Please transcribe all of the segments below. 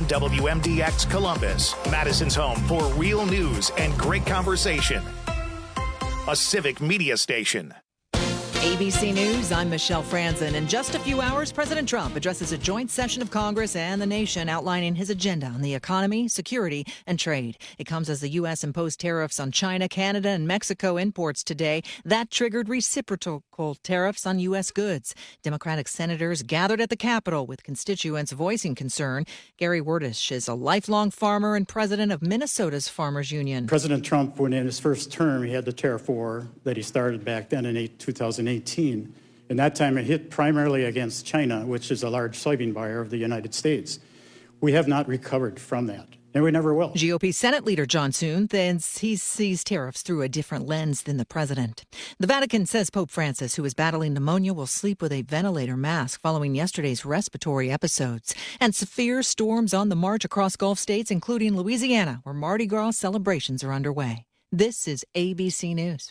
WMDX Columbus, Madison's home for real news and great conversation. A civic media station. ABC News, I'm Michelle Franzen. In just a few hours, President Trump addresses a joint session of Congress and the nation outlining his agenda on the economy, security, and trade. It comes as the U.S. imposed tariffs on China, Canada, and Mexico imports today. That triggered reciprocal tariffs on U.S. goods. Democratic senators gathered at the Capitol with constituents voicing concern. Gary Werdish is a lifelong farmer and president of Minnesota's Farmers Union. President Trump, when in his first term, he had the tariff war that he started back then in 2018. And that time it hit primarily against China, which is a large soybean buyer of the United States. We have not recovered from that, and we never will. GOP Senate Leader John Thune thinks he sees tariffs through a different lens than the president. The Vatican says Pope Francis, who is battling pneumonia, will sleep with a ventilator mask following yesterday's respiratory episodes. And severe storms on the march across Gulf states, including Louisiana, where Mardi Gras celebrations are underway. This is ABC News.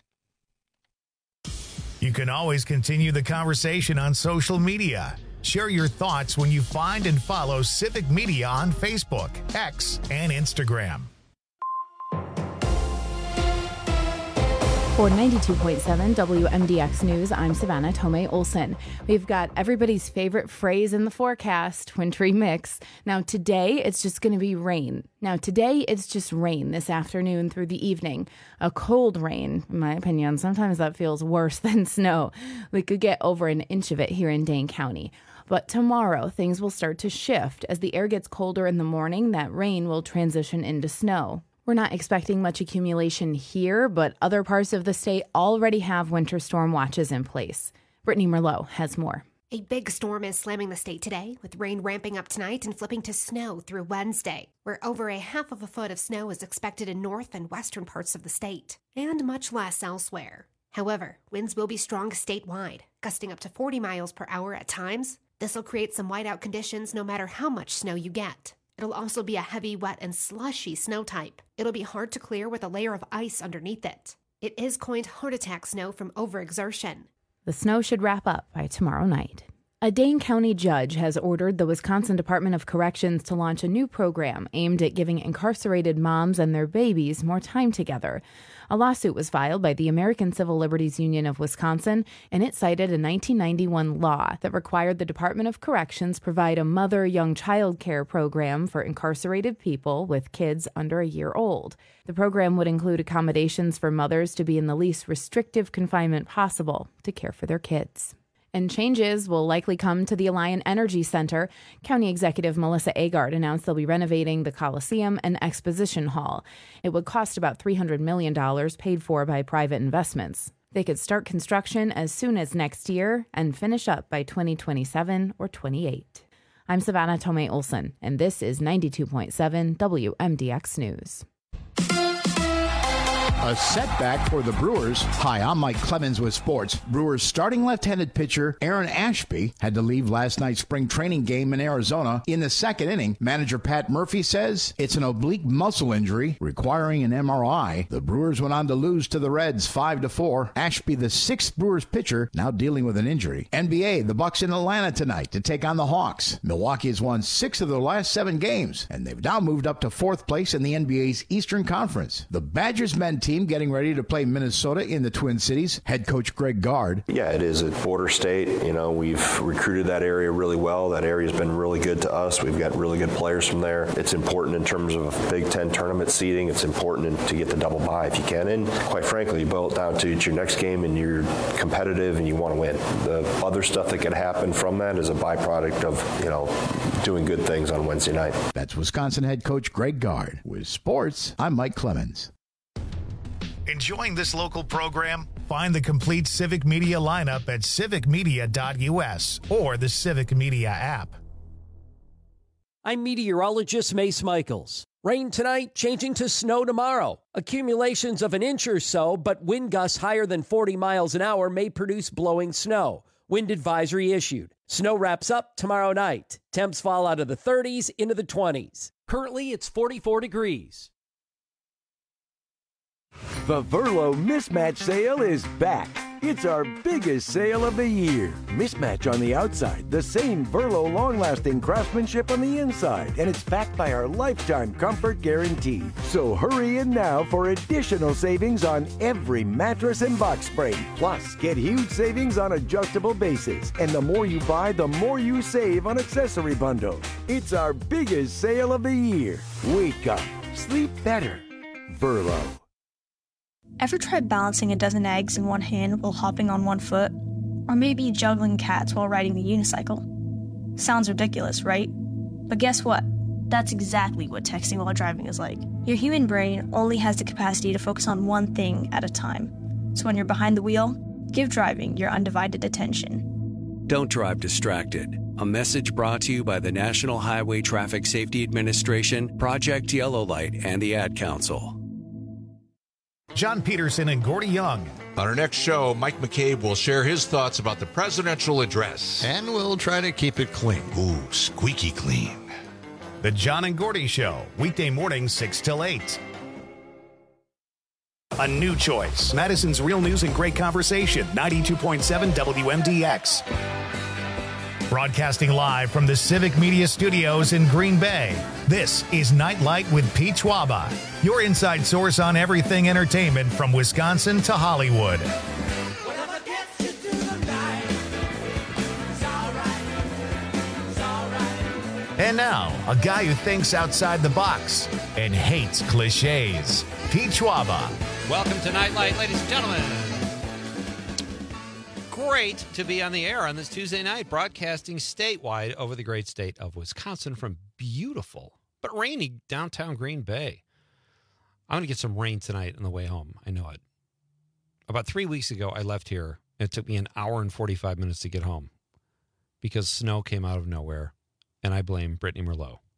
You can always continue the conversation on social media. Share your thoughts when you find and follow Civic Media on Facebook, X, and Instagram. For 92.7 WMDX News, I'm Savannah Tomei Olson. We've got everybody's favorite phrase in the forecast, wintry mix. Now today, it's just going to be rain. Now today, it's just rain this afternoon through the evening. A cold rain, in my opinion. Sometimes that feels worse than snow. We could get over an inch of it here in Dane County. But tomorrow, things will start to shift. As the air gets colder in the morning, that rain will transition into snow. We're not expecting much accumulation here, but other parts of the state already have winter storm watches in place. Brittany Merlot has more. A big storm is slamming the state today, with rain ramping up tonight and flipping to snow through Wednesday, where over a half of a foot of snow is expected in north and western parts of the state, and much less elsewhere. However, winds will be strong statewide, gusting up to 40 miles per hour at times. This will create some whiteout conditions no matter how much snow you get. It'll also be a heavy, wet, and slushy snow type. It'll be hard to clear with a layer of ice underneath it. It is coined heart attack snow from overexertion. The snow should wrap up by tomorrow night. A Dane County judge has ordered the Wisconsin Department of Corrections to launch a new program aimed at giving incarcerated moms and their babies more time together. A lawsuit was filed by the American Civil Liberties Union of Wisconsin, and it cited a 1991 law that required the Department of Corrections provide a mother-young child care program for incarcerated people with kids under a year old. The program would include accommodations for mothers to be in the least restrictive confinement possible to care for their kids. And changes will likely come to the Alliant Energy Center. County Executive Melissa Agard announced they'll be renovating the Coliseum and Exposition Hall. It would cost about $300 million, paid for by private investments. They could start construction as soon as next year and finish up by 2027 or 28. I'm Savannah Tomei Olson, and this is 92.7 WMDX News. A setback for the Brewers. Hi, I'm Mike Clemens with sports. Brewers starting left-handed pitcher Aaron Ashby had to leave last night's spring training game in Arizona in the second inning. Manager Pat Murphy says it's an oblique muscle injury requiring an MRI. The Brewers went on to lose to the Reds 5-4. Ashby, the sixth Brewers pitcher, now dealing with an injury. NBA, the Bucks in Atlanta tonight to take on the Hawks. Milwaukee has won 6 of their last 7 games, and they've now moved up to 4th place in the NBA's Eastern Conference. The Badgers men team getting ready to play Minnesota in the Twin Cities. Head coach Greg Gard. Yeah, it is a border state. You know, we've recruited that area really well. That area's been really good to us. We've got really good players from there. It's important in terms of Big Ten tournament seeding. It's important to get the double bye if you can. And quite frankly, you boil it down to it's your next game and you're competitive and you want to win. The other stuff that could happen from that is a byproduct of, you know, doing good things on Wednesday night. That's Wisconsin head coach Greg Gard. With sports, I'm Mike Clemens. Enjoying this local program? Find the complete Civic Media lineup at civicmedia.us or the Civic Media app. I'm meteorologist Mace Michaels. Rain tonight, changing to snow tomorrow. Accumulations of an inch or so, but wind gusts higher than 40 miles an hour may produce blowing snow. Wind advisory issued. Snow wraps up tomorrow night. Temps fall out of the 30s into the 20s. Currently, it's 44 degrees. The Verlo Mismatch Sale is back. It's our biggest sale of the year. Mismatch on the outside, the same Verlo long-lasting craftsmanship on the inside, and it's backed by our lifetime comfort guarantee. So hurry in now for additional savings on every mattress and box spring. Plus, get huge savings on adjustable bases. And the more you buy, the more you save on accessory bundles. It's our biggest sale of the year. Wake up. Sleep better. Verlo. Ever tried balancing a dozen eggs in one hand while hopping on one foot? Or maybe juggling cats while riding the unicycle? Sounds ridiculous, right? But guess what? That's exactly what texting while driving is like. Your human brain only has the capacity to focus on one thing at a time. So when you're behind the wheel, give driving your undivided attention. Don't drive distracted. A message brought to you by the National Highway Traffic Safety Administration, Project Yellow Light, and the Ad Council. John Peterson and Gordy Young. On our next show, Mike McCabe will share his thoughts about the presidential address. And we'll try to keep it clean. Ooh, squeaky clean. The John and Gordy Show, weekday mornings 6 till 8. A new choice. Madison's Real News and Great Conversation, 92.7 WMDX. Broadcasting live from the Civic Media Studios in Green Bay, this is Nightlight with Pete Schwaba, your inside source on everything entertainment from Wisconsin to Hollywood. And now, a guy who thinks outside the box and hates cliches, Pete Schwaba. Welcome to Nightlight, ladies and gentlemen. Great to be on the air on this Tuesday night, broadcasting statewide over the great state of Wisconsin from beautiful but rainy downtown Green Bay. I'm going to get some rain tonight on the way home. I know it. About 3 weeks ago, I left here, and it took me an hour and 45 minutes to get home because snow came out of nowhere, and I blame Brittany Merlot. What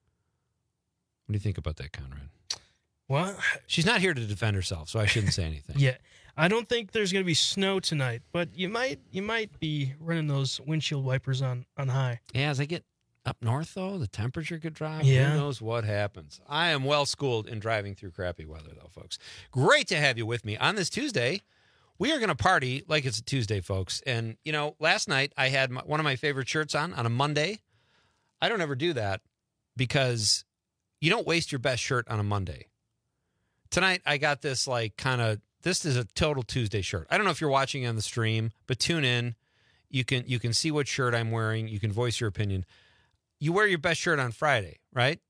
do you think about that, Conrad? Well, she's not here to defend herself, so I shouldn't say anything. Yeah. I don't think there's going to be snow tonight, but you might be running those windshield wipers on high. Yeah, as I get up north, though, the temperature could drop. Yeah. Who knows what happens? I am well schooled in driving through crappy weather, though, folks. Great to have you with me on this Tuesday. We are going to party like it's a Tuesday, folks. And, you know, last night I had one of my favorite shirts on a Monday. I don't ever do that because you don't waste your best shirt on a Monday. Tonight I got this this is a total Tuesday shirt. I don't know if you're watching on the stream, but tune in. You can see what shirt I'm wearing. You can voice your opinion. You wear your best shirt on Friday, right?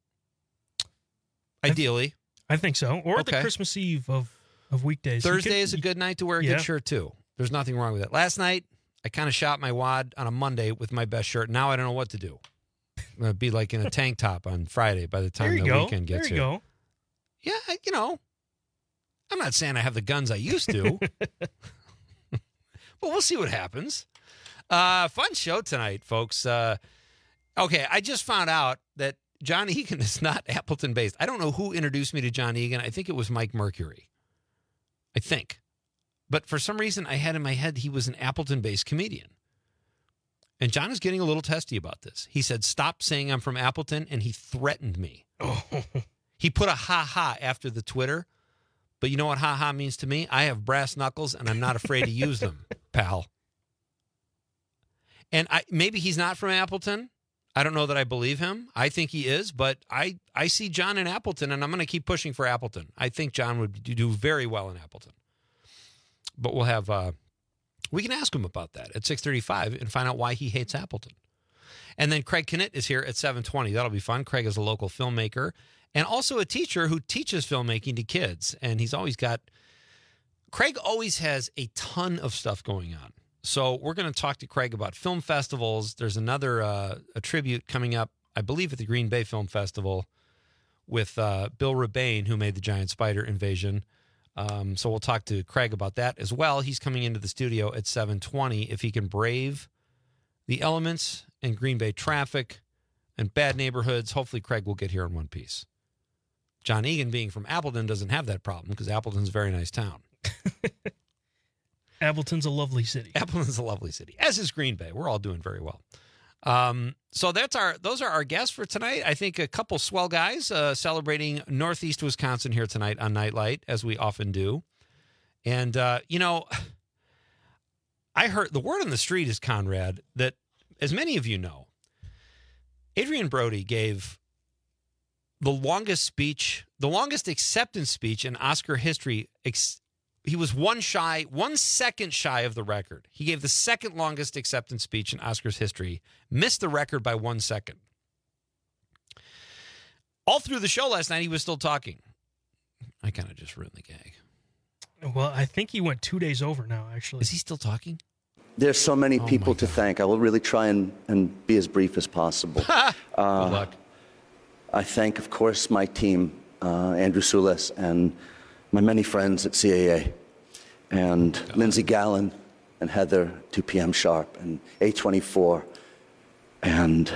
Ideally. I think so. Or the Christmas Eve of weekdays. Thursday is a good night to wear a good shirt, too. There's nothing wrong with it. Last night, I kind of shot my wad on a Monday with my best shirt. Now I don't know what to do. I'm going to be like in a tank top on Friday by the time the weekend gets here. There you go. Yeah, you know. I'm not saying I have the guns I used to, but we'll see what happens. Fun show tonight, folks. Okay, I just found out that John Egan is not Appleton-based. I don't know who introduced me to John Egan. I think it was Mike Mercury. I think. But for some reason, I had in my head he was an Appleton-based comedian. And John is getting a little testy about this. He said, stop saying I'm from Appleton, and he threatened me. Oh. He put a ha-ha after the Twitter. But you know what ha-ha means to me? I have brass knuckles, and I'm not afraid to use them, pal. And maybe he's not from Appleton. I don't know that I believe him. I think he is, but I see John in Appleton, and I'm going to keep pushing for Appleton. I think John would do very well in Appleton. But we'll have we can ask him about that at 6:35 and find out why he hates Appleton. And then Craig Knitt is here at 7:20. That'll be fun. Craig is a local filmmaker and also a teacher who teaches filmmaking to kids. And Craig always has a ton of stuff going on. So we're going to talk to Craig about film festivals. There's another a tribute coming up, I believe, at the Green Bay Film Festival with Bill Rebane, who made the giant spider invasion. So we'll talk to Craig about that as well. He's coming into the studio at 7:20. If he can brave the elements and Green Bay traffic and bad neighborhoods, hopefully Craig will get here in one piece. John Egan, being from Appleton, doesn't have that problem because Appleton's a very nice town. Appleton's a lovely city. Appleton's a lovely city, as is Green Bay. We're all doing very well. So those are our guests for tonight. I think a couple swell guys celebrating Northeast Wisconsin here tonight on Nightlight, as we often do. And, I heard the word on the street is, Conrad, that as many of you know, Adrian Brody gave the longest speech, the longest acceptance speech in Oscar history. He was 1 second shy of the record. He gave the second longest acceptance speech in Oscars history, missed the record by 1 second. All through the show last night, he was still talking. I kind of just ruined the gag. Well, I think he went 2 days over now, actually. Is he still talking? There's so many people to thank. I will really try and be as brief as possible. Good luck. I thank, of course, my team, Andrew Sulis, and my many friends at CAA, and Lindsey Gallen, and Heather, 2 p.m. Sharp, and A24, and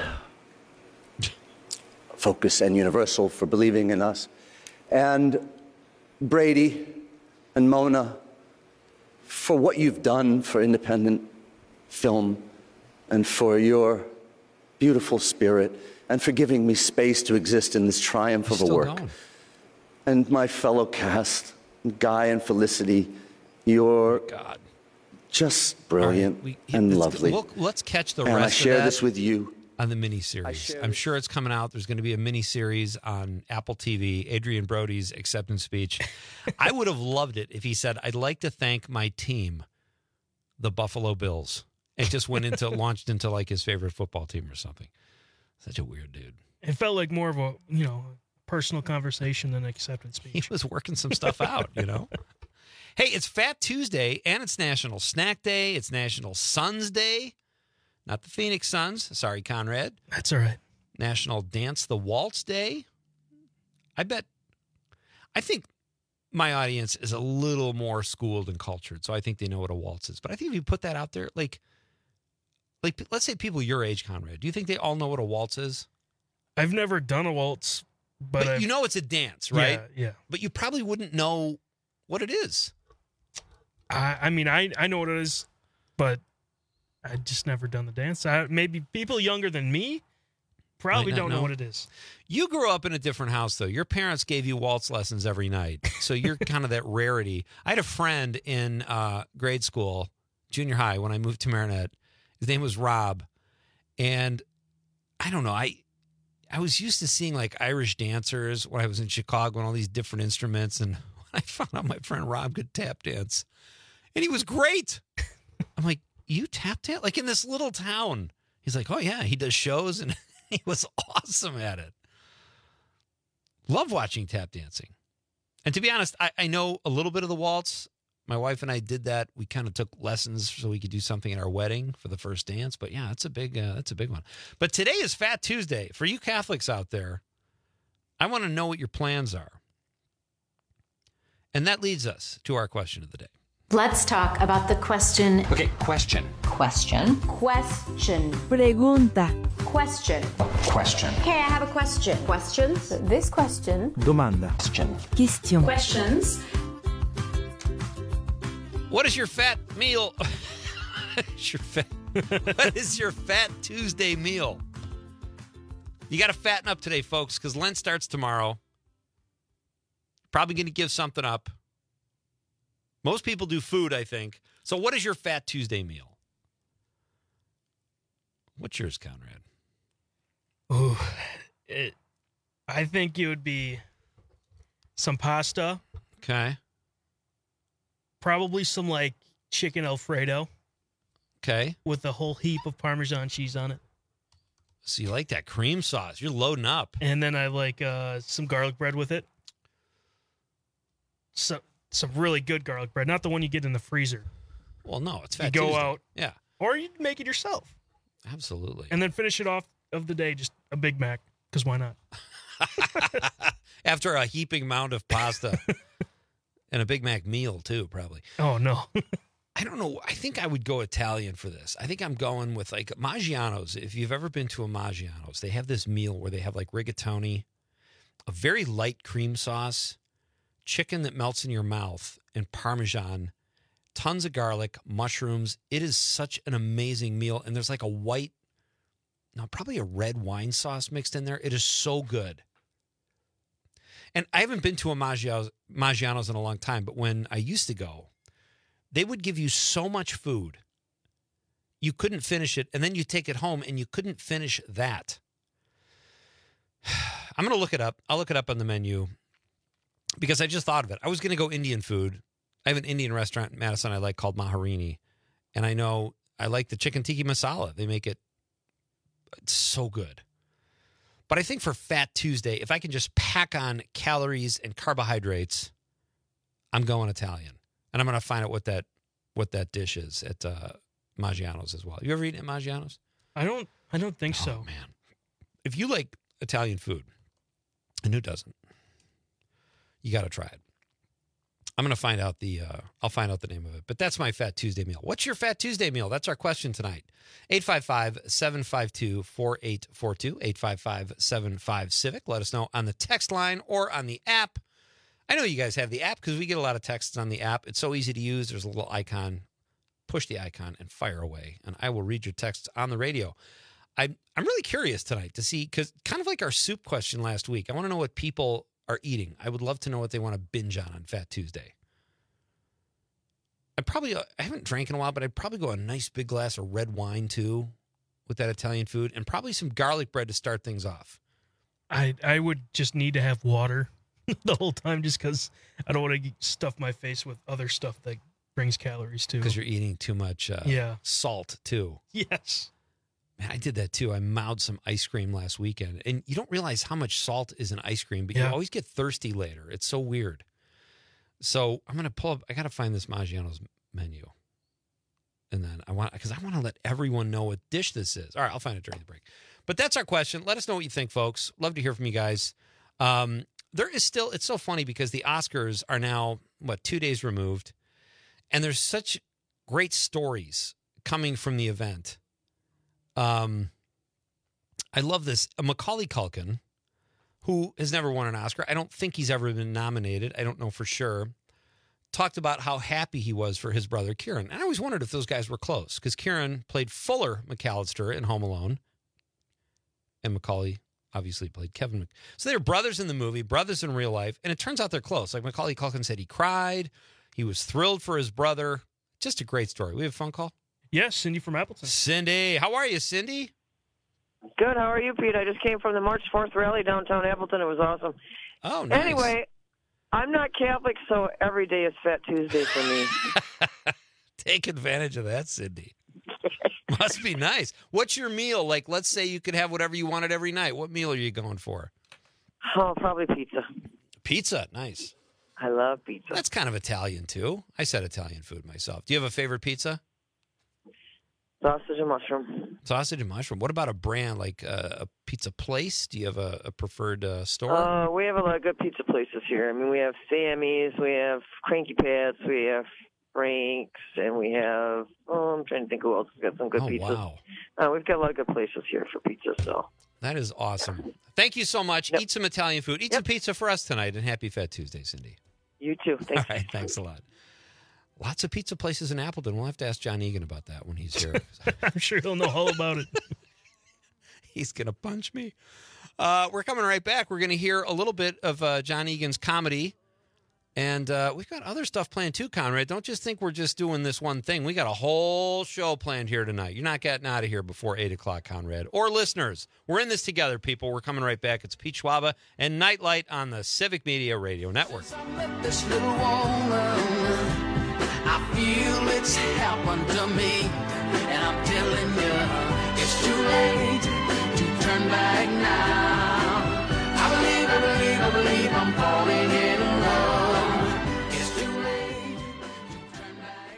Focus and Universal for believing in us, and Brady and Mona for what you've done for independent film and for your beautiful spirit and for giving me space to exist in this triumph of a work. And my fellow cast, Guy and Felicity, you're just brilliant and lovely. Let's catch the and rest I share of that this with you. On the miniseries. I'm sure it's coming out. There's going to be a miniseries on Apple TV, Adrian Brody's acceptance speech. I would have loved it if he said, I'd like to thank my team, the Buffalo Bills. And just launched into like his favorite football team or something. Such a weird dude. It felt like more of a, personal conversation than an acceptance speech. He was working some stuff out, Hey, it's Fat Tuesday, and it's National Snack Day. It's National Suns Day. Not the Phoenix Suns. Sorry, Conrad. That's all right. National Dance the Waltz Day. I think my audience is a little more schooled and cultured, so I think they know what a waltz is. But I think if you put that out there, like let's say people your age, Conrad, do you think they all know what a waltz is? I've never done a waltz, but you know it's a dance, right? Yeah. But you probably wouldn't know what it is. I know what it is, but I just never done the dance. Maybe people younger than me probably don't know what it is. You grew up in a different house, though. Your parents gave you waltz lessons every night, so you're kind of that rarity. I had a friend in grade school, junior high, when I moved to Marinette. His name was Rob, and I don't know. I was used to seeing like Irish dancers when I was in Chicago and all these different instruments, and when I found out my friend Rob could tap dance, and he was great. I'm like, you tap dance? Like in this little town. He's like, oh yeah, he does shows, and he was awesome at it. Love watching tap dancing. And to be honest, I know a little bit of the waltz. My wife and I did that. We kind of took lessons so we could do something at our wedding for the first dance. But yeah, that's a big one. But today is Fat Tuesday. For you Catholics out there, I want to know what your plans are. And that leads us to our question of the day. Let's talk about the question. Okay, question. Question. Pregunta. Question. Question. Okay, I have a question. Questions? This question. Domanda. Question. Questions. What is your fat meal? What is your Fat Tuesday meal? You got to fatten up today, folks, because Lent starts tomorrow. Probably going to give something up. Most people do food, I think. So what is your Fat Tuesday meal? What's yours, Conrad? Ooh, I think it would be some pasta. Okay. Probably some like chicken Alfredo. Okay. With a whole heap of Parmesan cheese on it. So you like that cream sauce. You're loading up. And then I like some garlic bread with it. Some really good garlic bread, not the one you get in the freezer. Well, no, it's Fat You go Tuesday. out. Yeah. Or you make it yourself. Absolutely. And then finish it off of the day, just a Big Mac, because why not? After a heaping mound of pasta. And a Big Mac meal, too, probably. Oh, no. I don't know. I think I would go Italian for this. I think I'm going with like Maggiano's. If you've ever been to a Maggiano's, they have this meal where they have like rigatoni, a very light cream sauce, chicken that melts in your mouth, and Parmesan, tons of garlic, mushrooms. It is such an amazing meal. And there's like probably a red wine sauce mixed in there. It is so good. And I haven't been to a Maggiano's in a long time, but when I used to go, they would give you so much food you couldn't finish it, and then you take it home and you couldn't finish that. I'm going to look it up. I'll look it up on the menu because I just thought of it. I was going to go Indian food. I have an Indian restaurant in Madison I like called Maharini, and I know I like the chicken tikka masala. They make it, it's so good. But I think for Fat Tuesday, if I can just pack on calories and carbohydrates, I'm going Italian. And I'm going to find out what that dish is at Maggiano's as well. You ever eaten at Maggiano's? I don't think so. Oh, man. If you like Italian food, and who doesn't, you got to try it. I'm going to find out I'll find out the name of it. But that's my Fat Tuesday meal. What's your Fat Tuesday meal? That's our question tonight. 855-752-4842, 855-75-CIVIC. Let us know on the text line or on the app. I know you guys have the app because we get a lot of texts on the app. It's so easy to use. There's a little icon. Push the icon and fire away, and I will read your texts on the radio. I'm really curious tonight to see, because kind of like our soup question last week, I want to know what people are eating. I would love to know what they want to binge on Fat Tuesday. I haven't drank in a while, but I'd probably go a nice big glass of red wine too with that Italian food, and probably some garlic bread to start things off. I would just need to have water the whole time just because I don't want to stuff my face with other stuff that brings calories too. Because you're eating too much salt too. Yes. Man, I did that too. I mouthed some ice cream last weekend, and you don't realize how much salt is in ice cream, but you always get thirsty later. It's so weird. So I'm going to pull up, I got to find this Maggiano's menu. And then I want to let everyone know what dish this is. All right, I'll find it during the break. But that's our question. Let us know what you think, folks. Love to hear from you guys. There is still, it's so funny because the Oscars are now, 2 days removed. And there's such great stories coming from the event. I love this. Macaulay Culkin, who has never won an Oscar. I don't think he's ever been nominated. I don't know for sure. Talked about how happy he was for his brother Kieran. And I always wondered if those guys were close because Kieran played Fuller McAllister in Home Alone. And Macaulay obviously played Kevin. So they're brothers in the movie, brothers in real life. And it turns out they're close. Like Macaulay Culkin said he cried. He was thrilled for his brother. Just a great story. We have a phone call? Yes, Cindy from Appleton. Cindy. How are you, Cindy? Good. How are you, Pete? I just came from the March 4th rally downtown Appleton. It was awesome. Oh, nice. Anyway, I'm not Catholic, so every day is Fat Tuesday for me. Take advantage of that, Cindy. Must be nice. What's your meal? Like, let's say you could have whatever you wanted every night. What meal are you going for? Oh, probably pizza. Pizza. Nice. I love pizza. That's kind of Italian, too. I said Italian food myself. Do you have a favorite pizza? Sausage and mushroom. Sausage and mushroom. What about a brand, like a pizza place? Do you have a preferred store? We have a lot of good pizza places here. I mean, we have Sammy's, we have Cranky Pat's, we have Frank's, and we have, I'm trying to think who else has got some good pizzas. Wow. We've got a lot of good places here for pizza, so. That is awesome. Thank you so much. Yep. Eat some Italian food. Eat some pizza for us tonight, and happy Fat Tuesday, Cindy. You too. Thanks. All right, thanks a lot. Lots of pizza places in Appleton. We'll have to ask John Egan about that when he's here. I'm sure he'll know all about it. He's going to punch me. We're coming right back. We're going to hear a little bit of John Egan's comedy. And we've got other stuff planned too, Conrad. Don't just think we're just doing this one thing. We got a whole show planned here tonight. You're not getting out of here before 8 o'clock, Conrad. Or listeners, we're in this together, people. We're coming right back. It's Pete Schwaba and Nightlight on the Civic Media Radio Network. This little woman, I feel it's happened to me, and I'm telling you, it's too late to turn back now. I believe I'm falling in love. It's too late to turn back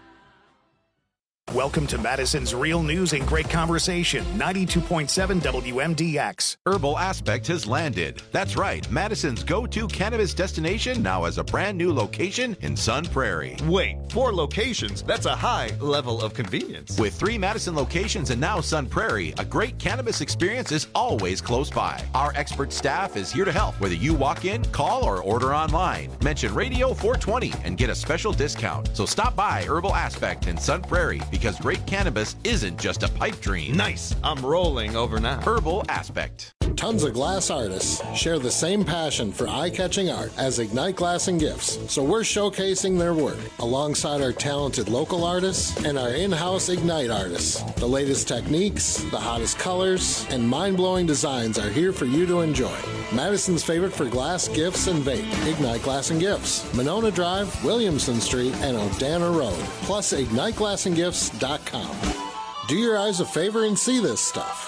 now. Welcome to Madison's Real News and Great Conversation, 92.7 WMDX. Herbal Aspect has landed. That's right. Madison's go-to cannabis destination now has a brand new location in Sun Prairie. Wait, 4 locations? That's a high level of convenience. With 3 Madison locations and now Sun Prairie, a great cannabis experience is always close by. Our expert staff is here to help, whether you walk in, call, or order online. Mention Radio 420 and get a special discount. So stop by Herbal Aspect in Sun Prairie, because great cannabis isn't just a pipe dream. Nice. I'm rolling over now. Herbal Aspect. Tons of glass artists share the same passion for eye-catching art as Ignite Glass and Gifts, so we're showcasing their work alongside our talented local artists and our in-house Ignite artists. The latest techniques, the hottest colors, and mind-blowing designs are here for you to enjoy. Madison's favorite for glass, gifts, and vape, Ignite Glass and Gifts. Monona Drive, Williamson Street, and Odana Road. Plus, IgniteGlassandGifts.com. Do your eyes a favor and see this stuff.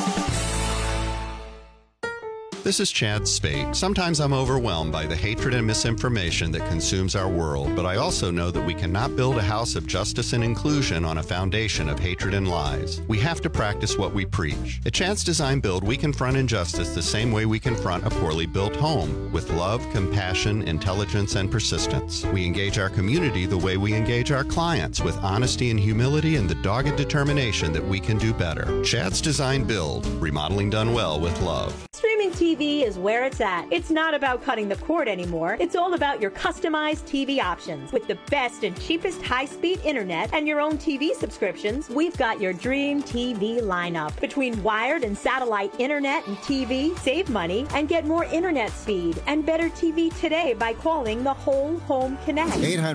This is Chad Spate. Sometimes I'm overwhelmed by the hatred and misinformation that consumes our world, but I also know that we cannot build a house of justice and inclusion on a foundation of hatred and lies. We have to practice what we preach. At Chad's Design Build, we confront injustice the same way we confront a poorly built home, with love, compassion, intelligence, and persistence. We engage our community the way we engage our clients, with honesty and humility and the dogged determination that we can do better. Chad's Design Build, remodeling done well with love. Streaming TV is where it's at. It's not about cutting the cord anymore. It's all about your customized TV options. With the best and cheapest high-speed internet and your own TV subscriptions, we've got your dream TV lineup. Between wired and satellite internet and TV, save money and get more internet speed and better TV today by calling the Whole Home Connect.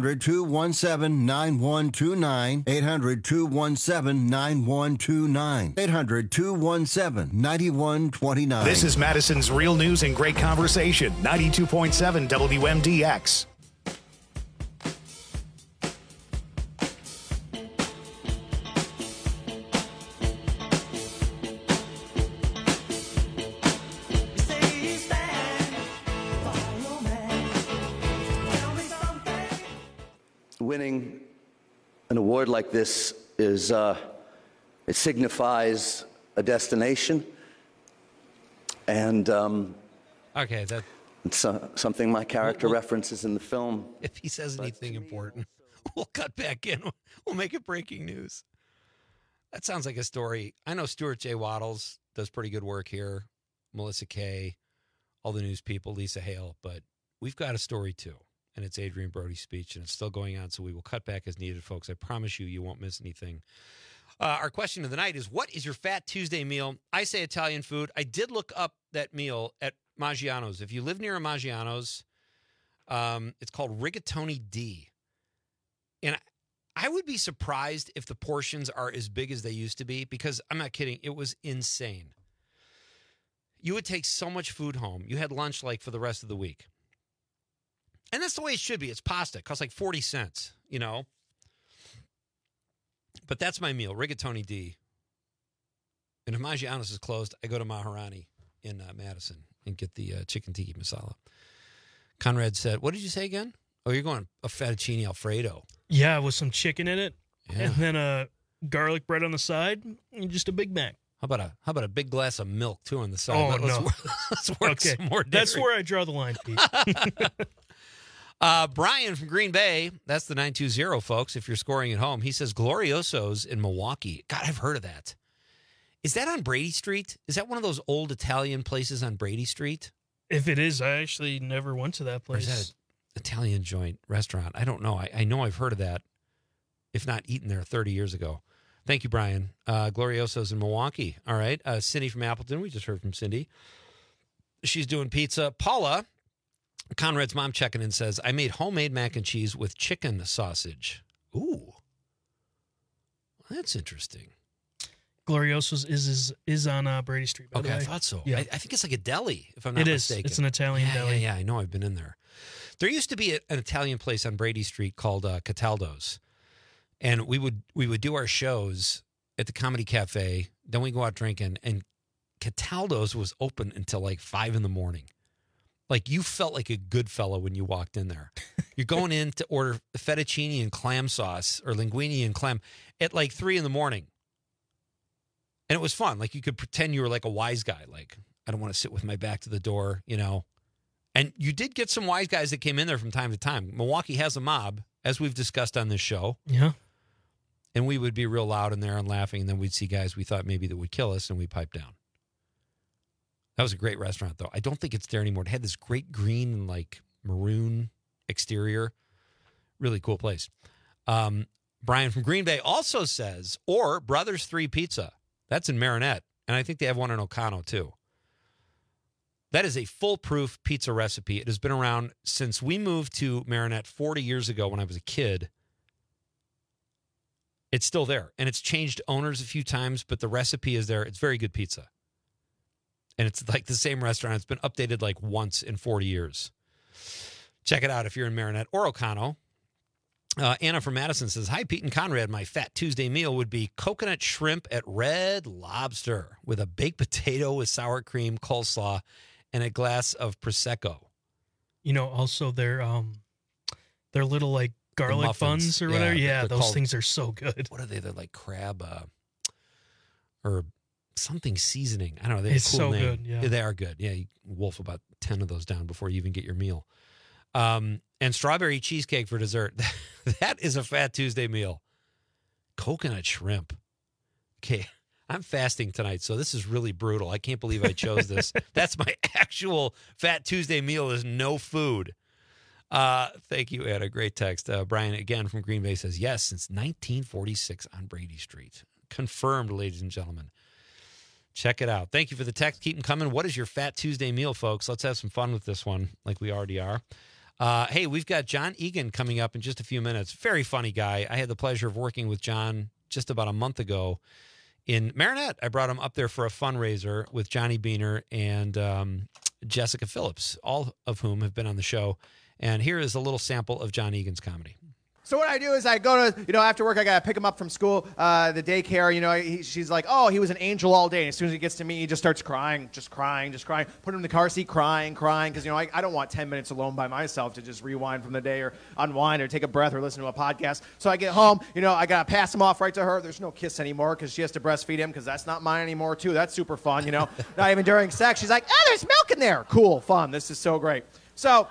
800-217-9129. 800-217-9129. 800-217-9129. This is Madison's Real News and Great Conversation, 92.7 WMDX. Winning an award like this is, it signifies a destination. And okay, it's something my character references in the film. If he says anything important, we'll cut back in. We'll make it breaking news. That sounds like a story. I know Stuart J. Waddles does pretty good work here. Melissa Kay, all the news people, Lisa Hale. But we've got a story, too. And it's Adrian Brody's speech, and it's still going on, so we will cut back as needed, folks. I promise you won't miss anything. Our question of the night is, what is your Fat Tuesday meal? I say Italian food. I did look up that meal at Maggiano's. If you live near a Maggiano's, it's called Rigatoni D. And I would be surprised if the portions are as big as they used to be, because I'm not kidding. It was insane. You would take so much food home. You had lunch like for the rest of the week. And that's the way it should be. It's pasta. It costs like 40 cents, you know. But that's my meal, Rigatoni D. And if Maggiano's is closed, I go to Maharani in Madison and get the chicken tikka masala. Conrad said, what did you say again? Oh, you're going a fettuccine Alfredo. Yeah, with some chicken in it. Yeah. And then a garlic bread on the side and just a Big Mac. How about a big glass of milk, too, on the side? Oh, let's no. Let's work Okay, some more that's dairy. where I draw the line, Pete. Brian from Green Bay, that's the 920, folks, if you're scoring at home. He says Glorioso's in Milwaukee. God, I've heard of that. Is that on Brady Street? Is that one of those old Italian places on Brady Street? If it is, I actually never went to that place. Or is that an Italian joint restaurant? I don't know. I know I've heard of that, if not eaten there 30 years ago. Thank you, Brian. Glorioso's in Milwaukee. All right. Cindy from Appleton. We just heard from Cindy. She's doing pizza. Paula, Conrad's mom, checking in, says, I made homemade mac and cheese with chicken sausage. Ooh. That's interesting. Glorioso's is on Brady Street, by the way. I thought so. Yeah. I think it's like a deli, if I'm not It mistaken. is. It's an Italian deli. Yeah, I know. I've been in there. There used to be an Italian place on Brady Street called Cataldo's. And we would do our shows at the Comedy Cafe. Then we go out drinking. And Cataldo's was open until like 5 in the morning. Like, you felt like a good fellow when you walked in there. You're going in to order fettuccine and clam sauce or linguine and clam at like 3 in the morning. And it was fun. Like, you could pretend you were like a wise guy. Like, I don't want to sit with my back to the door, you know. And you did get some wise guys that came in there from time to time. Milwaukee has a mob, as we've discussed on this show. Yeah. And we would be real loud in there and laughing. And then we'd see guys we thought maybe that would kill us, and we'd pipe down. That was a great restaurant, though. I don't think it's there anymore. It had this great green and like maroon exterior. Really cool place. Brian from Green Bay also says, or Brothers 3 Pizza. That's in Marinette. And I think they have one in Ocano, too. That is a foolproof pizza recipe. It has been around since we moved to Marinette 40 years ago when I was a kid. It's still there, and it's changed owners a few times, but the recipe is there. It's very good pizza. And it's like the same restaurant. It's been updated like once in 40 years. Check it out if you're in Marinette or Oconto. Anna from Madison says, hi, Pete and Conrad. My Fat Tuesday meal would be coconut shrimp at Red Lobster with a baked potato with sour cream, coleslaw, and a glass of Prosecco. You know, also their little like garlic buns or whatever. Yeah, those things are so good. What are they? They're like crab or something seasoning. I don't know. They have it's a cool so name. good. Yeah, they are good. Yeah, you wolf about 10 of those down before you even get your meal. And strawberry cheesecake for dessert. That is a Fat Tuesday meal. Coconut shrimp. Okay, I'm fasting tonight, so this is really brutal. I can't believe I chose this. That's my actual Fat Tuesday meal is no food. Thank you, Anna. Great text. Brian, again, from Green Bay says, yes, since 1946 on Brady Street. Confirmed, ladies and gentlemen. Check it out. Thank you for the text. Keep them coming. What is your Fat Tuesday meal, folks? Let's have some fun with this one like we already are. Hey, we've got John Egan coming up in just a few minutes. Very funny guy. I had the pleasure of working with John just about a month ago in Marinette. I brought him up there for a fundraiser with Johnny Beaner and Jessica Phillips, all of whom have been on the show. And here is a little sample of John Egan's comedy. So what I do is I go to, after work, I got to pick him up from school, the daycare, she's like, oh, he was an angel all day. And as soon as he gets to me, he just starts crying. Put him in the car seat, crying. Because, I don't want 10 minutes alone by myself to just rewind from the day or unwind or take a breath or listen to a podcast. So I get home, I got to pass him off right to her. There's no kiss anymore because she has to breastfeed him because that's not mine anymore, too. That's super fun, Not even during sex. She's like, there's milk in there. Cool, fun. This is so great. So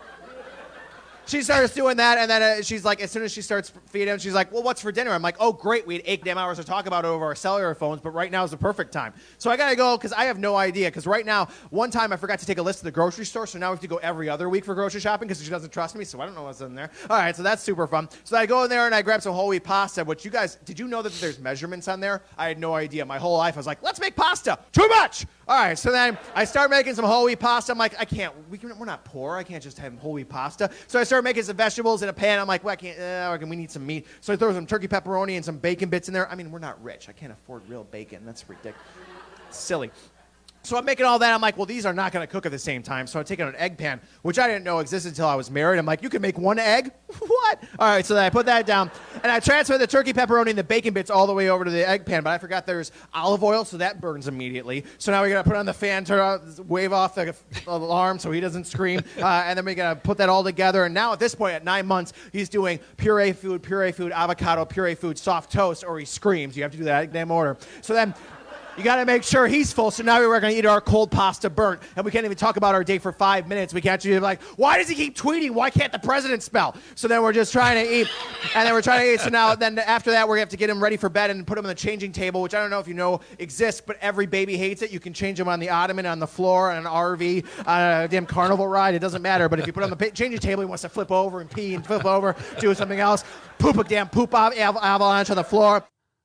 she starts doing that, and then she's like, as soon as she starts feeding him, she's like, well, what's for dinner? I'm like, oh, great. We had 8 damn hours to talk about it over our cellular phones, but right now is the perfect time. So I got to go because I have no idea. Because right now, one time I forgot to take a list of the grocery store, so now we have to go every other week for grocery shopping because she doesn't trust me, so I don't know what's in there. All right, so that's super fun. So I go in there and I grab some whole wheat pasta, which you guys, did you know that there's measurements on there? I had no idea. My whole life I was like, let's make pasta. Too much! All right, so then I start making some whole wheat pasta. I'm like, we're not poor. I can't just have whole wheat pasta. So I start making some vegetables in a pan. I'm like, well, we need some meat. So I throw some turkey pepperoni and some bacon bits in there. I mean, we're not rich. I can't afford real bacon. That's ridiculous. Silly. So I'm making all that. I'm like, well, these are not going to cook at the same time. So I'm taking an egg pan, which I didn't know existed until I was married. I'm like, you can make one egg? What? All right, so then I put that down. And I transfer the turkey pepperoni and the bacon bits all the way over to the egg pan. But I forgot there's olive oil, so that burns immediately. So now we got to put on the fan, wave off the alarm so he doesn't scream. And then we got to put that all together. And now at this point, at 9 months, he's doing puree food, avocado, puree food, soft toast, or he screams. You have to do that damn order. So then you got to make sure he's full. So now we're going to eat our cold pasta burnt. And we can't even talk about our day for 5 minutes. We can't be like, why does he keep tweeting? Why can't the president spell? So then we're just trying to eat. And then we're trying to eat. So now then after that, we're going to have to get him ready for bed and put him on the changing table, which I don't know if you know exists, but every baby hates it. You can change him on the ottoman, on the floor, on an RV, on a damn carnival ride. It doesn't matter. But if you put him on the changing table, he wants to flip over and pee and flip over, do something else, poop avalanche on the floor.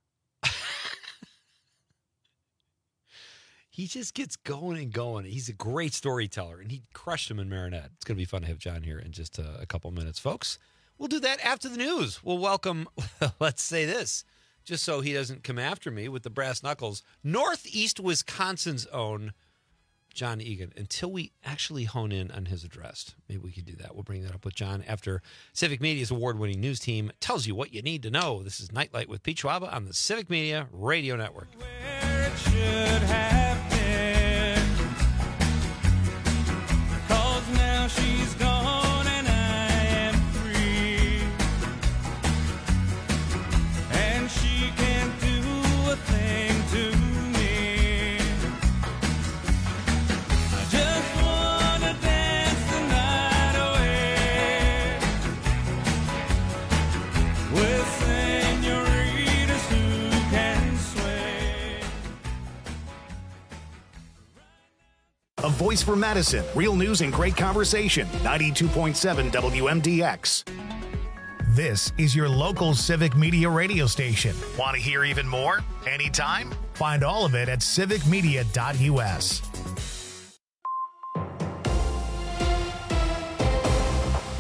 He just gets going and going. He's a great storyteller, and he crushed him in Marinette. It's going to be fun to have John here in just a couple minutes, folks. We'll do that after the news. We'll welcome, let's say this, just so he doesn't come after me with the brass knuckles, Northeast Wisconsin's own John Egan, until we actually hone in on his address. Maybe we could do that. We'll bring that up with John after Civic Media's award-winning news team tells you what you need to know. This is Nightlight with Pete Schwaba on the Civic Media Radio Network. Where it should have been, 'cause now she's gone and I am free, and she can't do a thing to me. I just wanna dance the night away with senoritas who can sway. A voice for Madison. Real news and great conversation. 92.7 WMDX. This is your local Civic Media radio station. Want to hear even more? Anytime? Find all of it at civicmedia.us.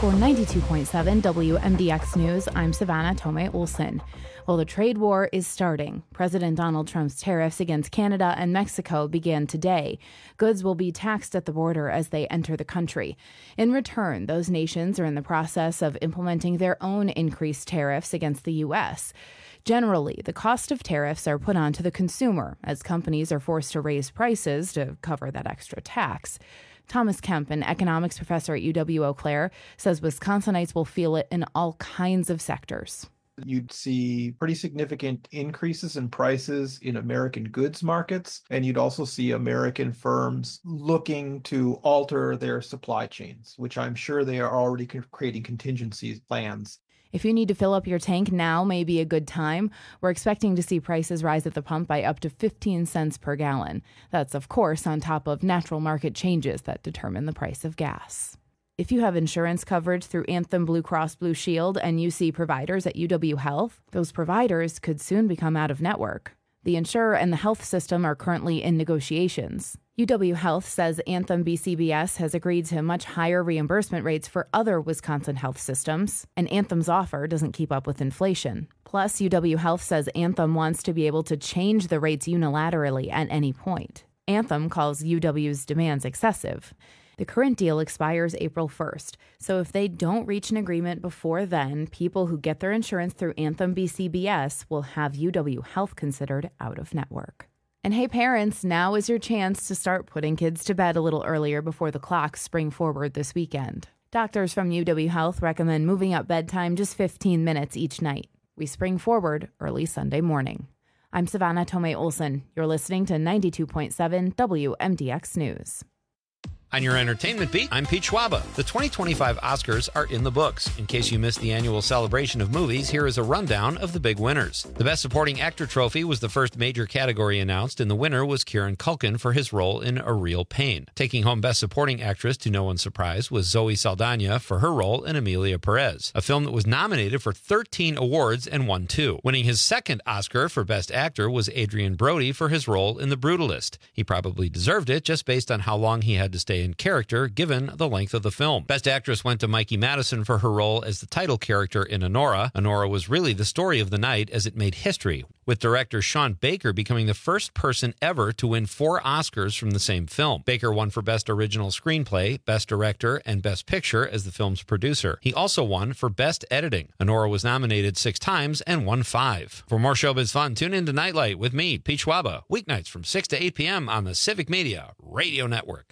For 92.7 WMDX News, I'm Savannah Tomei Olson. Well, the trade war is starting. President Donald Trump's tariffs against Canada and Mexico began today. Goods will be taxed at the border as they enter the country. In return, those nations are in the process of implementing their own increased tariffs against the U.S. Generally, the cost of tariffs are put onto the consumer, as companies are forced to raise prices to cover that extra tax. Thomas Kemp, an economics professor at UW-Eau Claire, says Wisconsinites will feel it in all kinds of sectors. You'd see pretty significant increases in prices in American goods markets, and you'd also see American firms looking to alter their supply chains, which I'm sure they are already creating contingency plans. If you need to fill up your tank, now may be a good time. We're expecting to see prices rise at the pump by up to 15 cents per gallon. That's, of course, on top of natural market changes that determine the price of gas. If you have insurance coverage through Anthem Blue Cross Blue Shield and you see providers at UW Health, those providers could soon become out of network. The insurer and the health system are currently in negotiations. UW Health says Anthem BCBS has agreed to much higher reimbursement rates for other Wisconsin health systems, and Anthem's offer doesn't keep up with inflation. Plus, UW Health says Anthem wants to be able to change the rates unilaterally at any point. Anthem calls UW's demands excessive. The current deal expires April 1st, so if they don't reach an agreement before then, people who get their insurance through Anthem BCBS will have UW Health considered out of network. And hey parents, now is your chance to start putting kids to bed a little earlier before the clocks spring forward this weekend. Doctors from UW Health recommend moving up bedtime just 15 minutes each night. We spring forward early Sunday morning. I'm Savannah Tomei Olson. You're listening to 92.7 WMDX News. On your entertainment beat, I'm Pete Schwaba. The 2025 Oscars are in the books. In case you missed the annual celebration of movies, here is a rundown of the big winners. The Best Supporting Actor trophy was the first major category announced, and the winner was Kieran Culkin for his role in A Real Pain. Taking home Best Supporting Actress, to no one's surprise, was Zoe Saldana for her role in Emilia Perez, a film that was nominated for 13 awards and won 2. Winning his second Oscar for Best Actor was Adrian Brody for his role in The Brutalist. He probably deserved it just based on how long he had to stay in character given the length of the film. Best Actress went to Mikey Madison for her role as the title character in Anora. Anora was really the story of the night as it made history, with director Sean Baker becoming the first person ever to win 4 Oscars from the same film. Baker won for Best Original Screenplay, Best Director, and Best Picture as the film's producer. He also won for Best Editing. Anora was nominated 6 times and won 5. For more showbiz fun, tune in to Nightlight with me, Pete Schwaba, weeknights from 6 to 8 p.m. on the Civic Media Radio Network.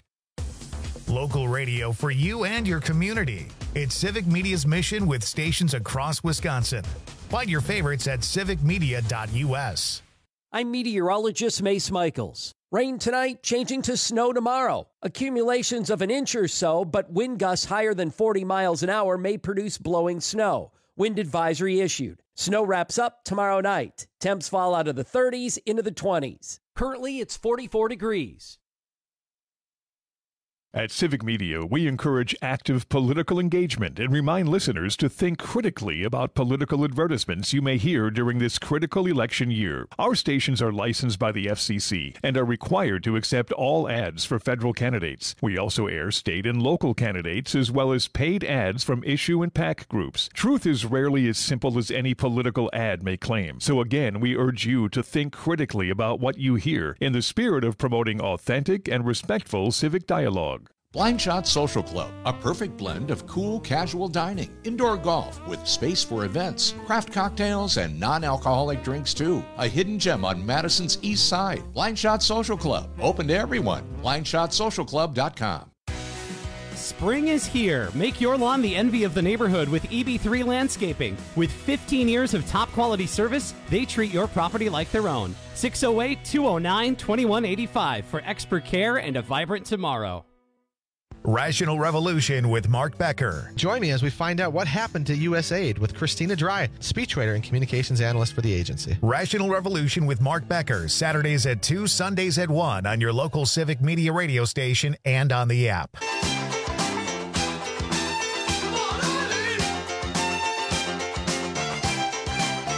Local radio for you and your community. It's Civic Media's mission with stations across Wisconsin. Find your favorites at civicmedia.us. I'm meteorologist Mace Michaels. Rain tonight, changing to snow tomorrow. Accumulations of an inch or so, but wind gusts higher than 40 miles an hour may produce blowing snow. Wind advisory issued. Snow wraps up tomorrow night. Temps fall out of the 30s into the 20s. Currently, it's 44 degrees. At Civic Media, we encourage active political engagement and remind listeners to think critically about political advertisements you may hear during this critical election year. Our stations are licensed by the FCC and are required to accept all ads for federal candidates. We also air state and local candidates as well as paid ads from issue and PAC groups. Truth is rarely as simple as any political ad may claim. So again, we urge you to think critically about what you hear in the spirit of promoting authentic and respectful civic dialogue. Blind Shot Social Club, a perfect blend of cool, casual dining, indoor golf with space for events, craft cocktails, and non-alcoholic drinks too. A hidden gem on Madison's east side. Blind Shot Social Club, open to everyone. BlindShotSocialClub.com. Spring is here. Make your lawn the envy of the neighborhood with EB3 Landscaping. With 15 years of top quality service, they treat your property like their own. 608-209-2185 for expert care and a vibrant tomorrow. Rational Revolution with Mark Becker. Join me as we find out what happened to USAID with Christina Dry, speechwriter and communications analyst for the agency. Rational Revolution with Mark Becker, Saturdays at 2, Sundays at 1 on your local Civic Media radio station and on the app.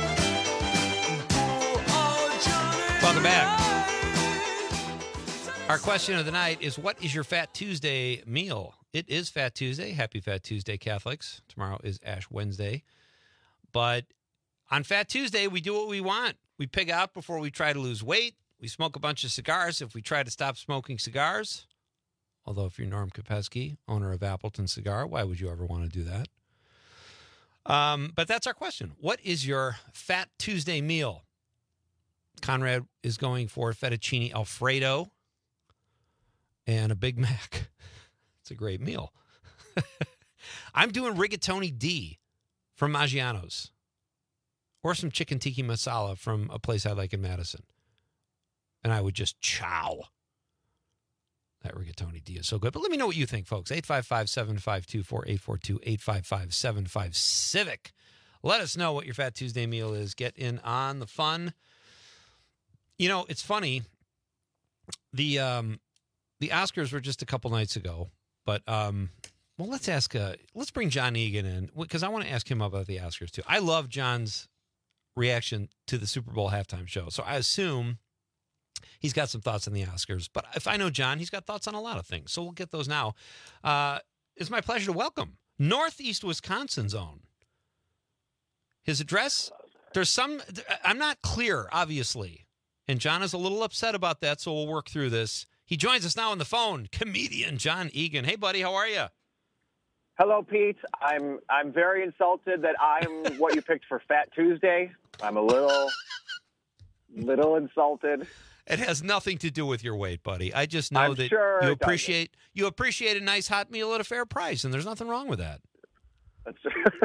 Welcome back. Our question of the night is, what is your Fat Tuesday meal? It is Fat Tuesday. Happy Fat Tuesday, Catholics. Tomorrow is Ash Wednesday. But on Fat Tuesday, we do what we want. We pig out before we try to lose weight. We smoke a bunch of cigars if we try to stop smoking cigars. Although if you're Norm Kopesky, owner of Appleton Cigar, why would you ever want to do that? But that's our question. What is your Fat Tuesday meal? Conrad is going for fettuccine Alfredo and a Big Mac. It's a great meal. I'm doing rigatoni D from Maggiano's or some chicken tiki masala from a place I like in Madison. And I would just chow. That rigatoni D is so good. But let me know what you think, folks. 855-752-4842, 855-75-CIVIC. Let us know what your Fat Tuesday meal is. Get in on the fun. You know, it's funny. The Oscars were just a couple nights ago. But, let's bring John Egan in, because I want to ask him about the Oscars, too. I love John's reaction to the Super Bowl halftime show. So I assume he's got some thoughts on the Oscars. But if I know John, he's got thoughts on a lot of things. So we'll get those now. It's my pleasure to welcome Northeast Wisconsin's own. His address, I'm not clear, obviously. And John is a little upset about that, so we'll work through this. He joins us now on the phone, comedian John Egan. Hey, buddy, how are you? Hello, Pete. I'm very insulted that I'm what you picked for Fat Tuesday. I'm a little insulted. It has nothing to do with your weight, buddy. I just know I'm that sure you appreciate a nice hot meal at a fair price, and there's nothing wrong with that. That's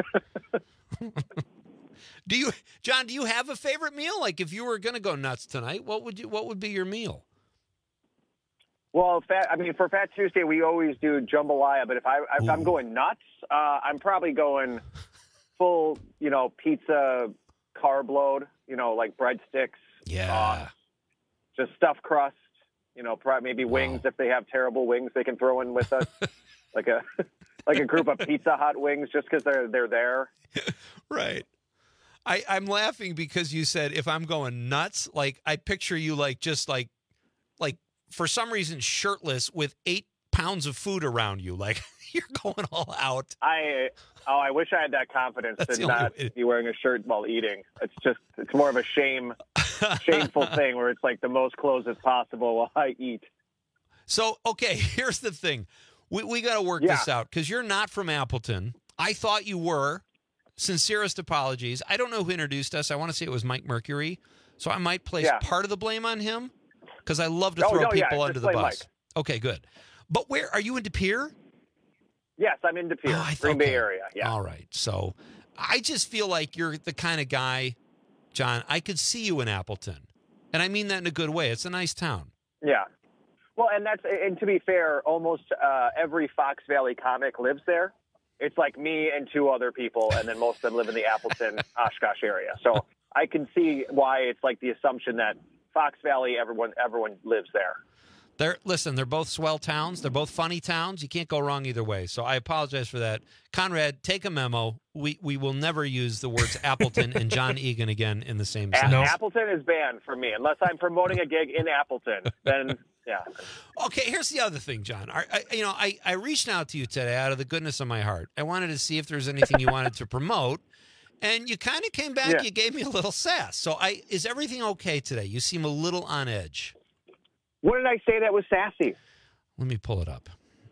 John, do you have a favorite meal? Like if you were going to go nuts tonight, what would be your meal? Well, for Fat Tuesday, we always do jambalaya. But if I'm going nuts, I'm probably going full, pizza carb load. Like breadsticks. Yeah. Just stuffed crust. Maybe wings if they have terrible wings they can throw in with us, like a group of Pizza Hut wings just because they're there. Right. I'm laughing because you said if I'm going nuts, like I picture you like for some reason shirtless with 8 pounds of food around you, like you're going all out. I wish I had that confidence to not be wearing a shirt while eating. It's more of a shameful thing where it's like the most clothes as possible while I eat. So okay, here's the thing, we got to work this out because you're not from Appleton. I thought you were. Sincerest apologies. I don't know who introduced us. I want to say it was Mike Mercury. So I might place part of the blame on him because I love to throw people under the bus. Mike. Okay, good. But where are you in De Pere? Yes, I'm in De Pere, Green Bay area. Yeah. All right. So I just feel like you're the kind of guy, John, I could see you in Appleton. And I mean that in a good way. It's a nice town. Yeah. Well, and to be fair, almost every Fox Valley comic lives there. It's like me and 2 other people, and then most of them live in the Appleton, Oshkosh area. So I can see why it's like the assumption that Fox Valley, everyone lives there. They're both swell towns. They're both funny towns. You can't go wrong either way. So I apologize for that. Conrad, take a memo. We will never use the words Appleton and John Egan again in the same sentence. Appleton is banned for me. Unless I'm promoting a gig in Appleton, then... Yeah. Okay, here's the other thing, John. I reached out to you today out of the goodness of my heart. I wanted to see if there's anything you wanted to promote, and you kind of came back. Yeah. You gave me a little sass. So, is everything okay today? You seem a little on edge. What did I say that was sassy? Let me pull it up.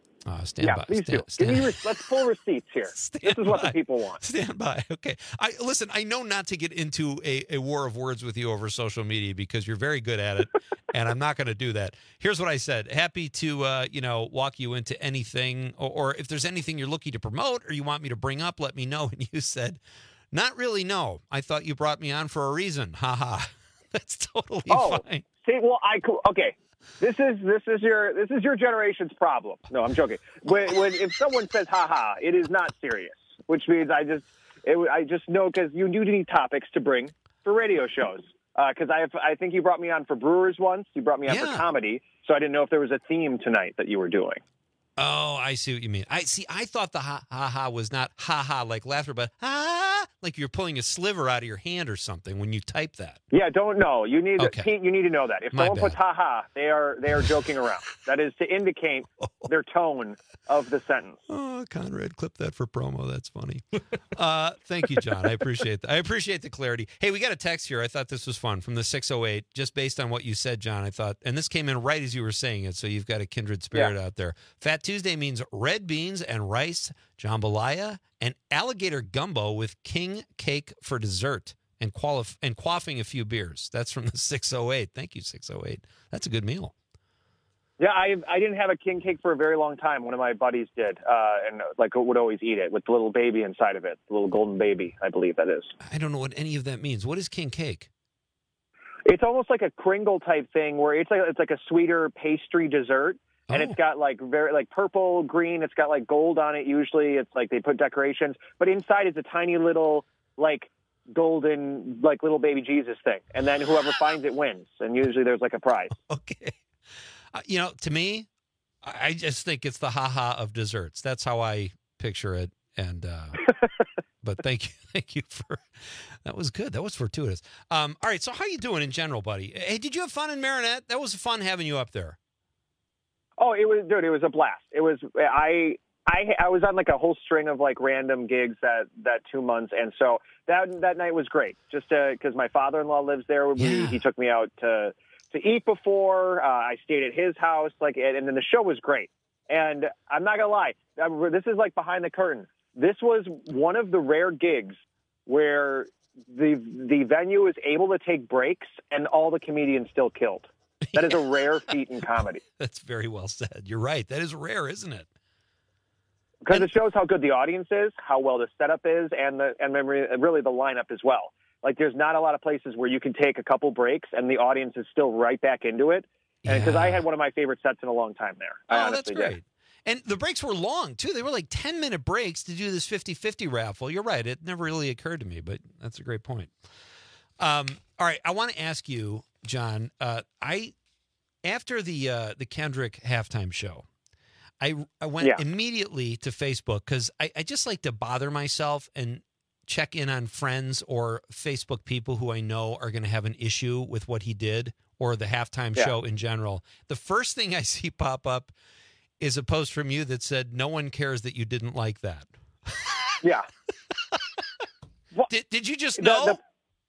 Stand by. Please do. Let's pull receipts here. This is what the people want. Stand by. Okay. Listen, I know not to get into a war of words with you over social media because you're very good at it, and I'm not going to do that. Here's what I said. Happy to, walk you into anything, or if there's anything you're looking to promote or you want me to bring up, let me know. And you said, not really, no. I thought you brought me on for a reason. Ha ha. That's totally fine. See, well, okay. This is your generation's problem. No, I'm joking. When if someone says "ha ha," it is not serious. Which means I just know because you do need topics to bring for radio shows. Because I think you brought me on for Brewers once. You brought me on for comedy, so I didn't know if there was a theme tonight that you were doing. Oh, I see what you mean. I thought the ha ha ha was not ha ha like laughter, but ha like you're pulling a sliver out of your hand or something when you type that. Yeah, don't know. You need Okay. you need to know that. If My someone puts bad. "ha-ha," they are joking around. That is to indicate their tone of the sentence. Oh, Conrad, clip that for promo. That's funny. Thank you, John. I appreciate that. I appreciate the clarity. Hey, we got a text here. I thought this was fun from the 608, just based on what you said, John. I thought, and this came in right as you were saying it, so you've got a kindred spirit out there. Fat Tuesday means red beans and rice, jambalaya, and alligator gumbo with king cake for dessert and quaffing a few beers. That's from the 608. Thank you, 608. That's a good meal. Yeah, I didn't have a king cake for a very long time. One of my buddies did, and like would always eat it with the little baby inside of it, the little golden baby, I believe that is. I don't know what any of that means. What is king cake? It's almost like a Kringle type thing where it's like a sweeter pastry dessert, and it's got like very like purple, green. It's got like gold on it. Usually, it's like they put decorations, but inside is a tiny little like golden like little baby Jesus thing, and then whoever finds it wins. And usually there's like a prize. Okay. To me, I just think it's the ha-ha of desserts. That's how I picture it. And but thank you for that was good. That was fortuitous. All right, so how you doing in general, buddy? Hey, did you have fun in Marinette? That was fun having you up there. Oh, it was a blast. It was I was on like a whole string of like random gigs that 2 months, and so that night was great. Just because my father-in-law lives there, he took me out to eat before. I stayed at his house, and then the show was great. And I'm not gonna lie, this is like behind the curtain. This was one of the rare gigs where the venue is able to take breaks and all the comedians still killed. That is a rare feat in comedy. That's very well said. You're right. That is rare, isn't it? Because it shows how good the audience is, how well the setup is, and really the lineup as well. Like, there's not a lot of places where you can take a couple breaks and the audience is still right back into it. And because I had one of my favorite sets in a long time there. I honestly that's great. did. And the breaks were long, too. They were like 10-minute breaks to do this 50-50 raffle. You're right. It never really occurred to me, but that's a great point. All right. I want to ask you, John, after the Kendrick halftime show, I went immediately to Facebook because I just like to bother myself and check in on friends or Facebook people who I know are going to have an issue with what he did or the halftime show in general. The first thing I see pop up is a post from you that said, "No one cares that you didn't like that." Yeah. Did you just know?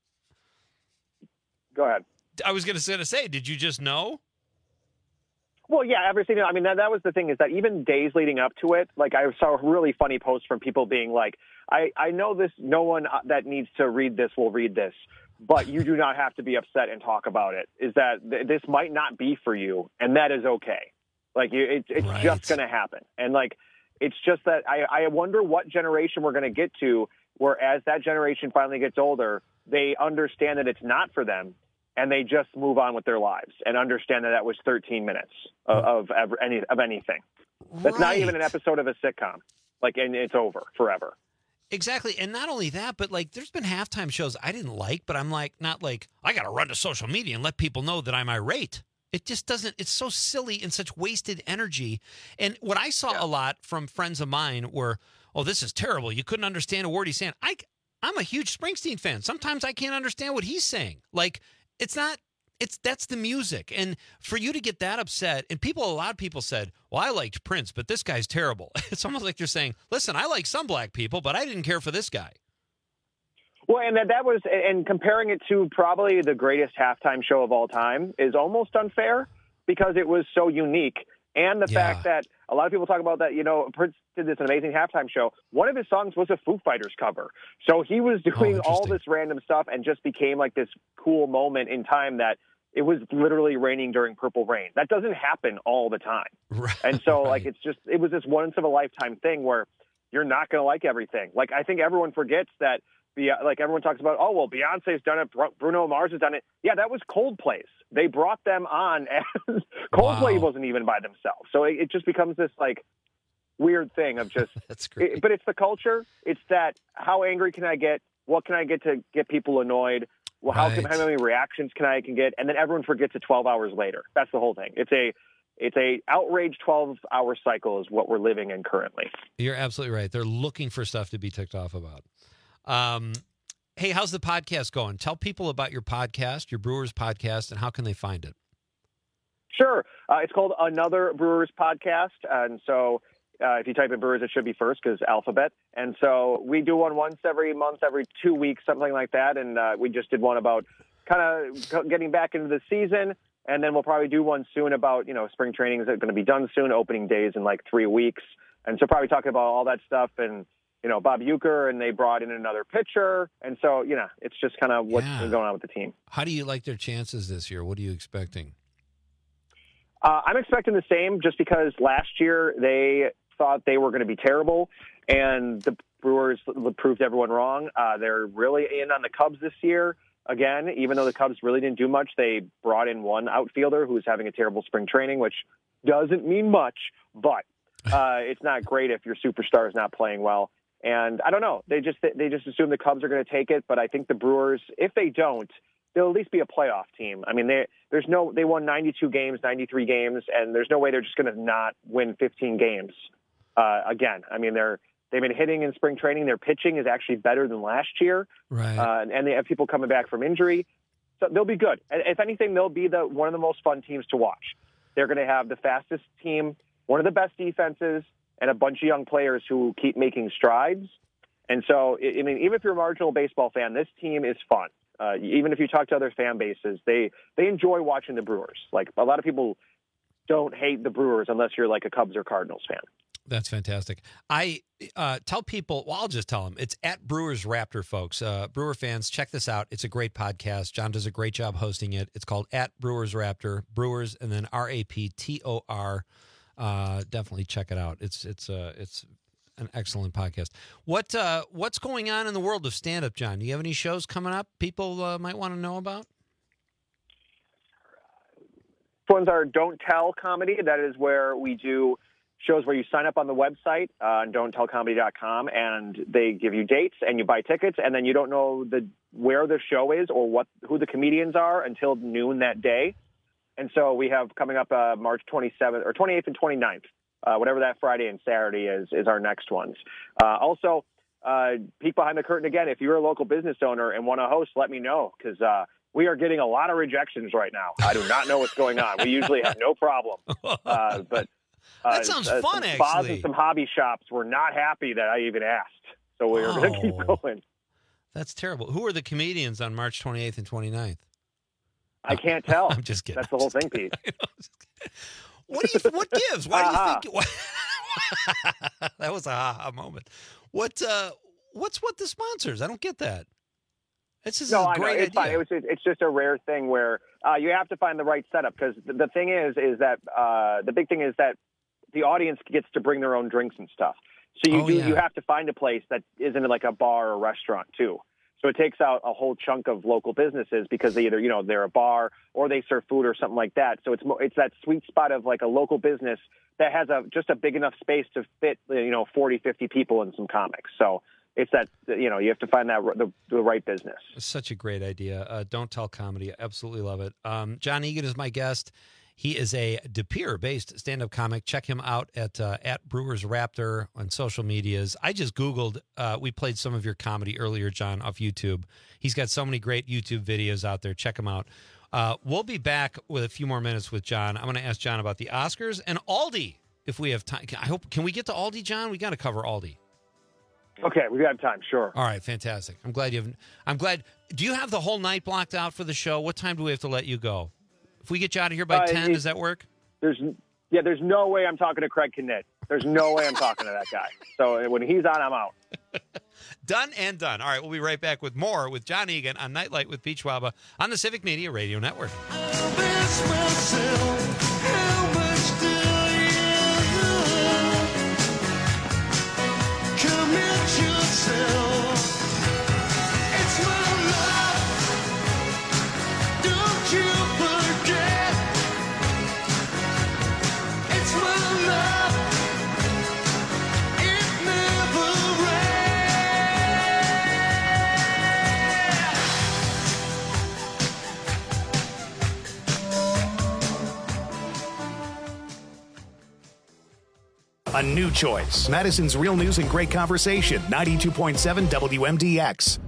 Go ahead. I was going to say, did you just know? Well, yeah, every single. I mean, that was the thing is that even days leading up to it, like I saw really funny posts from people being like, I know this. No one that needs to read this will read this, but you do not have to be upset and talk about it. Is that this might not be for you, and that is okay. Like it's just going to happen, and like it's just that I wonder what generation we're going to get to, where as that generation finally gets older, they understand that it's not for them. And they just move on with their lives and understand that was 13 minutes of anything. That's not even an episode of a sitcom. And it's over forever. Exactly. And not only that, but there's been halftime shows I didn't like, but I'm not I got to run to social media and let people know that I'm irate. It just doesn't, it's so silly and such wasted energy. And what I saw a lot from friends of mine were, oh, this is terrible. You couldn't understand a word he's saying. I'm a huge Springsteen fan. Sometimes I can't understand what he's saying. That's the music. And for you to get that upset, and a lot of people said, well, I liked Prince, but this guy's terrible. It's almost like you're saying, listen, I like some black people, but I didn't care for this guy. Well, and that was, and comparing it to probably the greatest halftime show of all time is almost unfair because it was so unique. And the fact that a lot of people talk about that, Prince did this amazing halftime show. One of his songs was a Foo Fighters cover. So he was doing all this random stuff and just became like this cool moment in time that it was literally raining during Purple Rain. That doesn't happen all the time. Right. And so it was this once in a lifetime thing where you're not going to like everything. Like, I think everyone forgets that everyone talks about, oh, well, Beyonce's done it. Bruno Mars has done it. Yeah, that was Coldplay's. They brought them on as Coldplay wasn't even by themselves. So it just becomes this weird thing of just, that's great. But it's the culture. It's that, how angry can I get? What can I get to get people annoyed? Well, how many reactions can I get? And then everyone forgets it 12 hours later. That's the whole thing. It's a outrage 12-hour cycle is what we're living in currently. You're absolutely right. They're looking for stuff to be ticked off about. Hey, how's the podcast going? Tell people about your podcast, your Brewers podcast, and how can they find it? Sure. It's called Another Brewers Podcast. And so if you type in Brewers, it should be first because alphabet. And so we do one once every month, every 2 weeks, something like that. And we just did one about kind of getting back into the season. And then we'll probably do one soon about, spring training is going to be done soon, opening days in like 3 weeks. And so probably talking about all that stuff and, Bob Uecker, and they brought in another pitcher. And so, it's just kind of what's been going on with the team. How do you like their chances this year? What are you expecting? I'm expecting the same just because last year they thought they were going to be terrible, and the Brewers proved everyone wrong. They're really in on the Cubs this year. Again, even though the Cubs really didn't do much, they brought in one outfielder who's having a terrible spring training, which doesn't mean much, but it's not great if your superstar is not playing well. And I don't know. They just assume the Cubs are going to take it, but I think the Brewers, if they don't, they'll at least be a playoff team. I mean, they won 92 games, 93 games, and there's no way they're just going to not win 15 games again. I mean, they've been hitting in spring training. Their pitching is actually better than last year, right? And they have people coming back from injury, so they'll be good. And if anything, they'll be one of the most fun teams to watch. They're going to have the fastest team, one of the best defenses, and a bunch of young players who keep making strides. And so, I mean, even if you're a marginal baseball fan, this team is fun. Even if you talk to other fan bases, they enjoy watching the Brewers. Like, a lot of people don't hate the Brewers unless you're like a Cubs or Cardinals fan. That's fantastic. I tell people, well, I'll just tell them, it's at Brewers Raptor, folks. Brewer fans, check this out. It's a great podcast. John does a great job hosting it. It's called at Brewers Raptor, Brewers, and then RAPTOR. Definitely check it out. It's an excellent podcast. What's going on in the world of stand-up, John? Do you have any shows coming up people might want to know about? Ones are Don't Tell Comedy. That is where we do shows where you sign up on the website on don'ttellcomedy.com, and they give you dates and you buy tickets, and then you don't know where the show is or who the comedians are until noon that day. And so we have coming up March 27th or 28th and 29th. Whatever that Friday and Saturday is our next ones. Also, peek behind the curtain again. If you're a local business owner and want to host, let me know, because we are getting a lot of rejections right now. I do not know what's going on. We usually have no problem. But that sounds fun, some actually. spas and some hobby shops were not happy that I even asked. So we're going to keep going. That's terrible. Who are the comedians on March 28th and 29th? I can't tell. I'm just kidding. That's the whole thing, Pete. What gives? Why do you think? That was a ha-ha moment. What's with the sponsors? I don't get that. This is a great it's idea. Fine. It's just a rare thing where you have to find the right setup, because the thing is that the big thing is that the audience gets to bring their own drinks and stuff. So you have to find a place that isn't like a bar or restaurant too. So it takes out a whole chunk of local businesses, because they either, they're a bar or they serve food or something like that. So it's that sweet spot of like a local business that has just a big enough space to fit, 40, 50 people and some comics. So it's that, you have to find that the right business. It's such a great idea. Don't Tell Comedy. Absolutely love it. John Egan is my guest. He is a De Pere-based stand-up comic. Check him out at Brewers Raptor on social medias. I just Googled. We played some of your comedy earlier, John, off YouTube. He's got so many great YouTube videos out there. Check him out. We'll be back with a few more minutes with John. I'm going to ask John about the Oscars and Aldi if we have time. Can we get to Aldi, John? We got to cover Aldi. Okay, we got time. Sure. All right, fantastic. I'm glad. Do you have the whole night blocked out for the show? What time do we have to let you go? If we get you out of here by 10, does that work? There's no way I'm talking to Craig Kinnitt. There's no way I'm talking to that guy. So when he's on, I'm out. Done and done. All right, we'll be right back with more with John Egan on Nightlight with Pete Schwaba on the Civic Media Radio Network. A new choice. Madison's Real News and Great Conversation. 92.7 WMDX.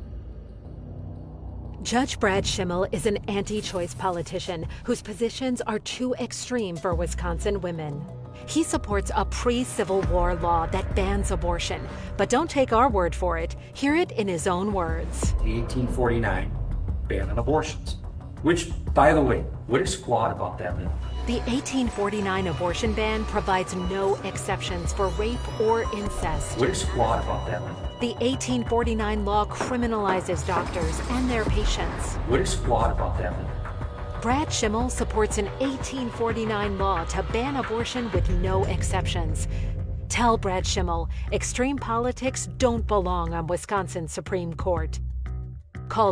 Judge Brad Schimmel is an anti-choice politician whose positions are too extreme for Wisconsin women. He supports a pre-Civil War law that bans abortion. But don't take our word for it. Hear it in his own words. The 1849 ban on abortions. Which, by the way, what is flawed about that law? The 1849 abortion ban provides no exceptions for rape or incest. What is flawed about that law? The 1849 law criminalizes doctors and their patients. What is flawed about that law? Brad Schimmel supports an 1849 law to ban abortion with no exceptions. Tell Brad Schimmel, extreme politics don't belong on Wisconsin's Supreme Court. Call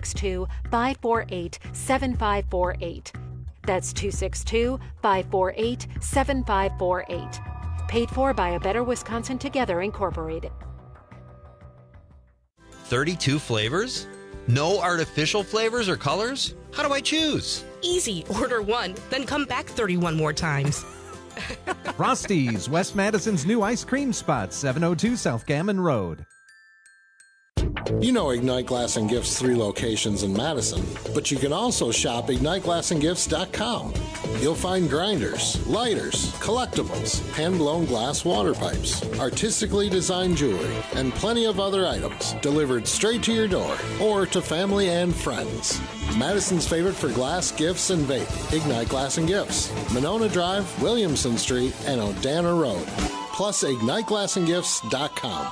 262-548-7548. That's 262-548-7548. Paid for by A Better Wisconsin Together, Incorporated. 32 flavors? No artificial flavors or colors? How do I choose? Easy. Order one, then come back 31 more times. Frosty's, West Madison's new ice cream spot, 702 South Gammon Road. You know Ignite Glass and Gifts 3 locations in Madison, but you can also shop IgniteGlassandGifts.com. You'll find grinders, lighters, collectibles, hand-blown glass water pipes, artistically designed jewelry, and plenty of other items delivered straight to your door or to family and friends. Madison's favorite for glass, gifts, and vape, Ignite Glass and Gifts, Monona Drive, Williamson Street, and Odana Road. Plus, IgniteGlassandGifts.com.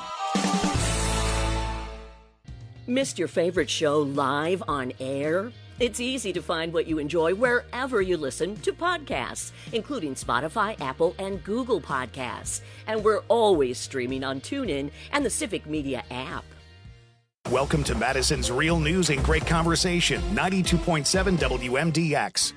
Missed your favorite show live on air? It's easy to find what you enjoy wherever you listen to podcasts, including Spotify, Apple, and Google Podcasts. And we're always streaming on TuneIn and the Civic Media app. Welcome to Madison's Real News and Great Conversation. 92.7 WMDX.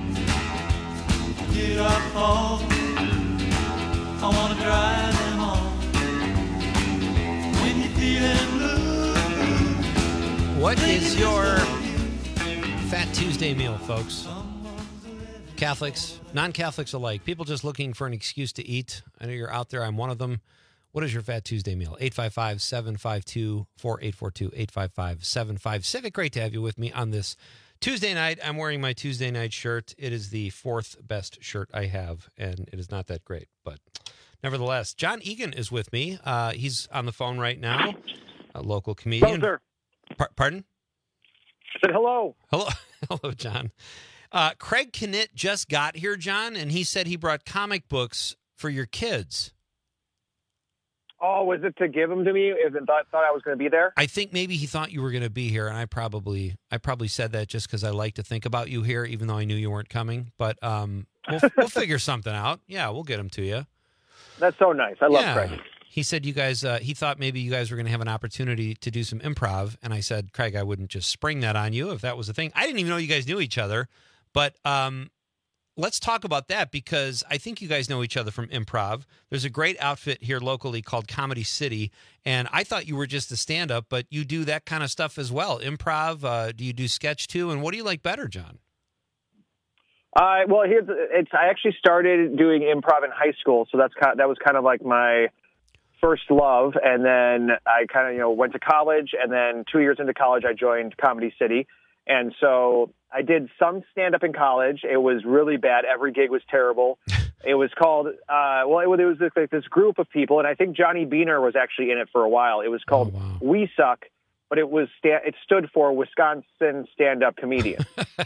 Get up home. I want to drive them home. When you're feeling blue. What is your Fat Tuesday meal, folks? Catholics, non-Catholics alike, people just looking for an excuse to eat. I know you're out there. I'm one of them. What is your Fat Tuesday meal? 855-752-4842, 855-75 Civic. Great to have you with me on this Tuesday night. I'm wearing my Tuesday night shirt. It is the fourth best shirt I have, and it is not that great. But nevertheless, John Egan is with me. He's on the phone right now, a local comedian. Hello, sir. Pardon? I said hello. Hello, hello, John. Craig Knitt just got here, John, and he said he brought comic books for your kids. Oh, was it to give them to me? Is it thought I was going to be there? I think maybe he thought you were going to be here, and I probably said that just because I like to think about you here, even though I knew you weren't coming. But we'll figure something out. Yeah, we'll get them to you. That's so nice. I love Craig. He said you guys, he thought maybe you guys were going to have an opportunity to do some improv. And I said, Craig, I wouldn't just spring that on you if that was the thing. I didn't even know you guys knew each other. But let's talk about that because I think you guys know each other from improv. There's a great outfit here locally called Comedy City. And I thought you were just a stand-up, but you do that kind of stuff as well. Improv, do you do sketch too? And what do you like better, John? Well, I actually started doing improv in high school. So that was kind of like my first love, and then I kind of, went to college, and then 2 years into college, I joined Comedy City, and so I did some stand-up in college. It was really bad. Every gig was terrible. It was called, it was like this group of people, and I think Johnny Beaner was actually in it for a while. It was called We Suck, but it stood for Wisconsin Stand-Up Comedian,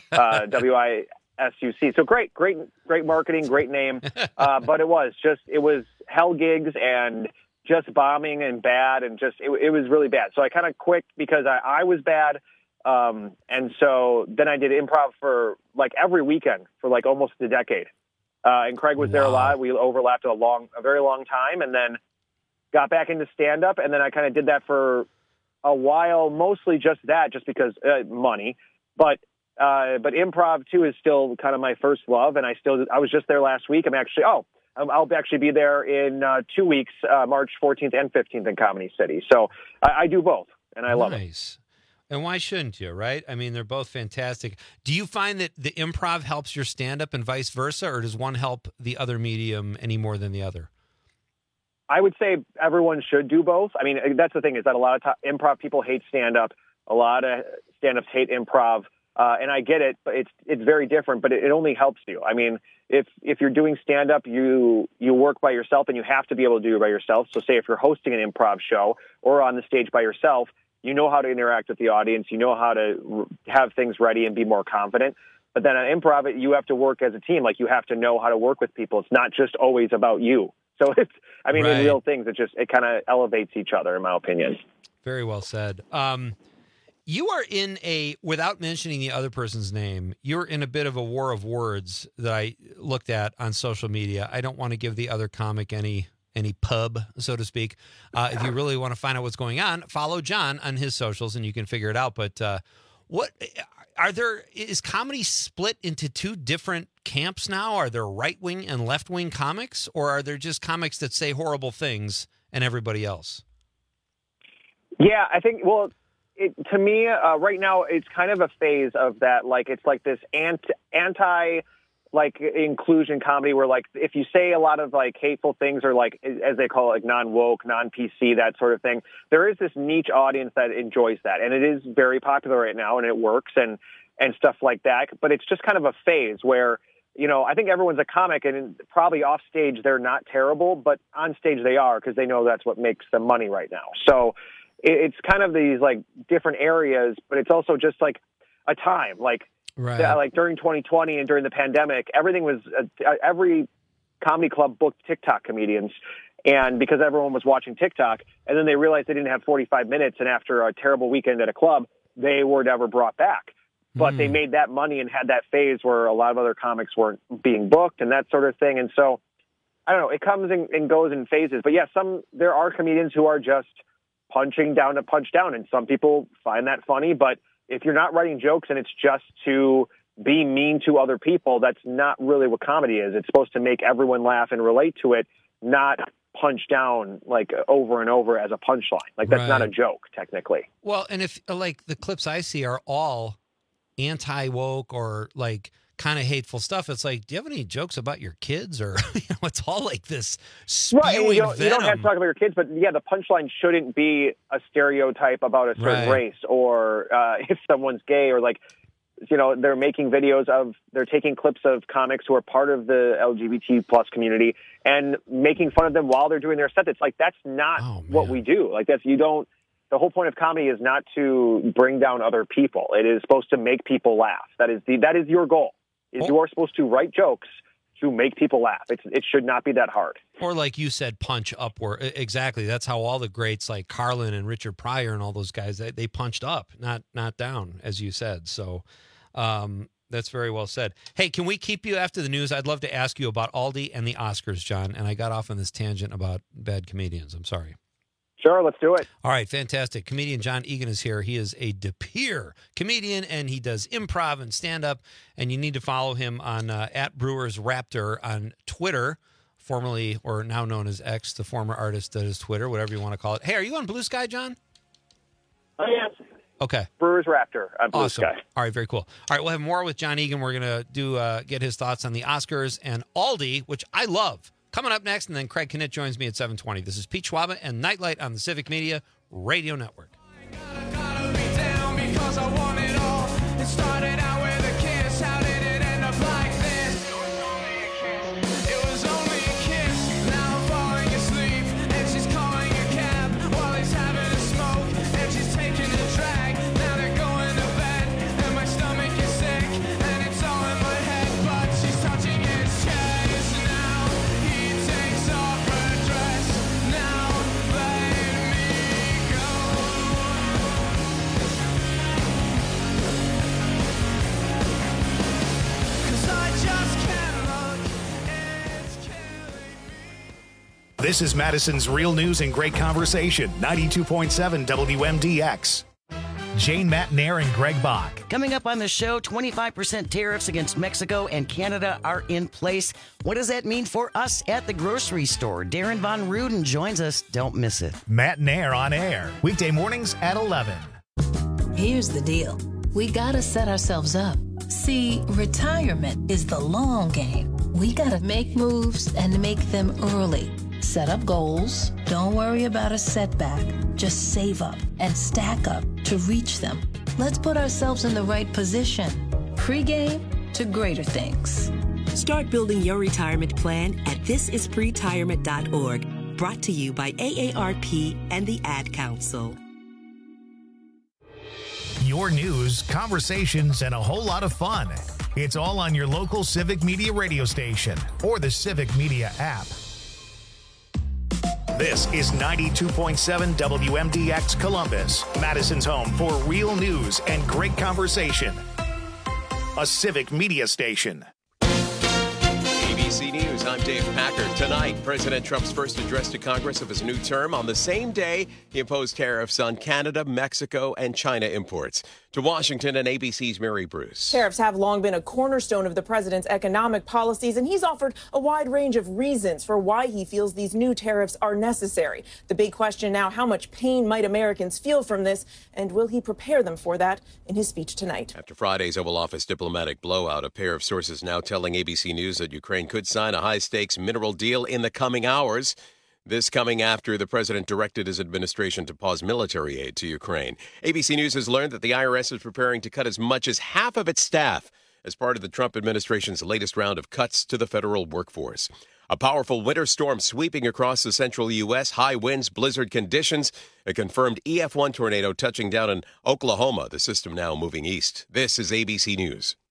WISUC. So great marketing, great name, but it was hell gigs and just bombing and bad, and it was really bad. So I kind of quit because I was bad. And so then I did improv for like every weekend for like almost a decade. And Craig was there a lot. We overlapped a very long time, and then got back into stand up. And then I kind of did that for a while, mostly just because money, but improv too is still kind of my first love. And I was just there last week. I'll actually be there in 2 weeks, March 14th and 15th in Comedy City. So I do both, and I love it. And why shouldn't you, right? I mean, they're both fantastic. Do you find that the improv helps your stand-up and vice versa, or does one help the other medium any more than the other? I would say everyone should do both. I mean, that's the thing, is that a lot of improv people hate stand-up. A lot of stand-ups hate improv. And I get it, but it's very different, but it only helps you. I mean, if you're doing stand-up, you work by yourself, and you have to be able to do it by yourself. So say if you're hosting an improv show or on the stage by yourself, you know how to interact with the audience. You know how to have things ready and be more confident. But then on improv, you have to work as a team. Like, you have to know how to work with people. It's not just always about you. So in real things, it kind of elevates each other, in my opinion. Very well said. You are in without mentioning the other person's name, you're in a bit of a war of words that I looked at on social media. I don't want to give the other comic any pub, so to speak. If you really want to find out what's going on, follow John on his socials and you can figure it out. But is comedy split into two different camps now? Are there right-wing and left-wing comics, or are there just comics that say horrible things and everybody else? Yeah, I think, to me, right now, it's kind of a phase of that. Like, it's like this anti inclusion comedy where, like, if you say a lot of, like, hateful things, or, like, as they call it, like, non-woke, non-PC, that sort of thing, there is this niche audience that enjoys that. And it is very popular right now, and it works and stuff like that. But it's just kind of a phase where, I think everyone's a comic, and probably off stage they're not terrible, but on stage they are, because they know that's what makes them money right now. So it's kind of these, like, different areas, but it's also just like a time, like during 2020 and during the pandemic, everything was every comedy club booked TikTok comedians, and because everyone was watching TikTok, and then they realized they didn't have 45 minutes, and after a terrible weekend at a club, they were never brought back. But they made that money and had that phase where a lot of other comics weren't being booked and that sort of thing. And so, I don't know, it comes and goes in phases. But yeah, there are comedians who are just punching down to punch down, and some people find that funny. But if you're not writing jokes and it's just to be mean to other people, that's not really what comedy is. It's supposed to make everyone laugh and relate to it, not punch down like over and over as a punchline. Like, that's not a joke, technically. Well, and if, like, the clips I see are all anti-woke or, like, kind of hateful stuff, it's like, do you have any jokes about your kids? Or it's all like this spewing venom. You don't have to talk about your kids, but yeah, the punchline shouldn't be a stereotype about a certain race, or if someone's gay, or, like, they're making videos they're taking clips of comics who are part of the LGBT plus community and making fun of them while they're doing their set. It's like, that's not what we do. Like, the whole point of comedy is not to bring down other people. It is supposed to make people laugh. That is your goal. You are supposed to write jokes to make people laugh. It should not be that hard. Or, like you said, punch upward. Exactly. That's how all the greats like Carlin and Richard Pryor and all those guys, they punched up, not down, as you said. So that's very well said. Hey, can we keep you after the news? I'd love to ask you about Aldi and the Oscars, John. And I got off on this tangent about bad comedians. I'm sorry. Sure, let's do it. All right, fantastic. Comedian John Egan is here. He is a DePere comedian, and he does improv and stand-up, and you need to follow him on @BrewersRaptor on Twitter, formerly or now known as X, the former artist that is Twitter, whatever you want to call it. Hey, are you on Blue Sky, John? Oh, yes. Okay. Brewers Raptor on Blue Awesome. Sky. All right, very cool. All right, we'll have more with John Egan. We're going to get his thoughts on the Oscars and Aldi, which I love. Coming up next, and then Craig Knitt joins me at 7:20. This is Pete Schwaba and Nightlight on the Civic Media Radio Network. This is Madison's Real News and Great Conversation, 92.7 WMDX. Jane Matnair and Greg Bach. Coming up on the show, 25% tariffs against Mexico and Canada are in place. What does that mean for us at the grocery store? Darren Von Ruden joins us. Don't miss it. Matnair on air, weekday mornings at 11. Here's the deal. We gotta set ourselves up. See, retirement is the long game. We gotta make moves and make them early. Set up goals. Don't worry about a setback. Just save up and stack up to reach them. Let's put ourselves in the right position. Pre-game to greater things. Start building your retirement plan at thisispretirement.org. Brought to you by AARP and the Ad Council. Your news, conversations, and a whole lot of fun. It's all on your local Civic Media radio station or the Civic Media app. This is 92.7 WMDX Columbus, Madison's home for real news and great conversation. A Civic Media station. ABC News, I'm Dave Packard. Tonight, President Trump's first address to Congress of his new term. On the same day, he imposed tariffs on Canada, Mexico, and China imports. To Washington and ABC's Mary Bruce. Tariffs have long been a cornerstone of the president's economic policies, and he's offered a wide range of reasons for why he feels these new tariffs are necessary. The big question now, how much pain might Americans feel from this, and will he prepare them for that in his speech tonight? After Friday's Oval Office diplomatic blowout, a pair of sources now telling ABC News that Ukraine could sign a high-stakes mineral deal in the coming hours. This coming after the president directed his administration to pause military aid to Ukraine. ABC News has learned that the IRS is preparing to cut as much as half of its staff as part of the Trump administration's latest round of cuts to the federal workforce. A powerful winter storm sweeping across the central U.S., high winds, blizzard conditions, a confirmed EF1 tornado touching down in Oklahoma, the system now moving east. This is ABC News.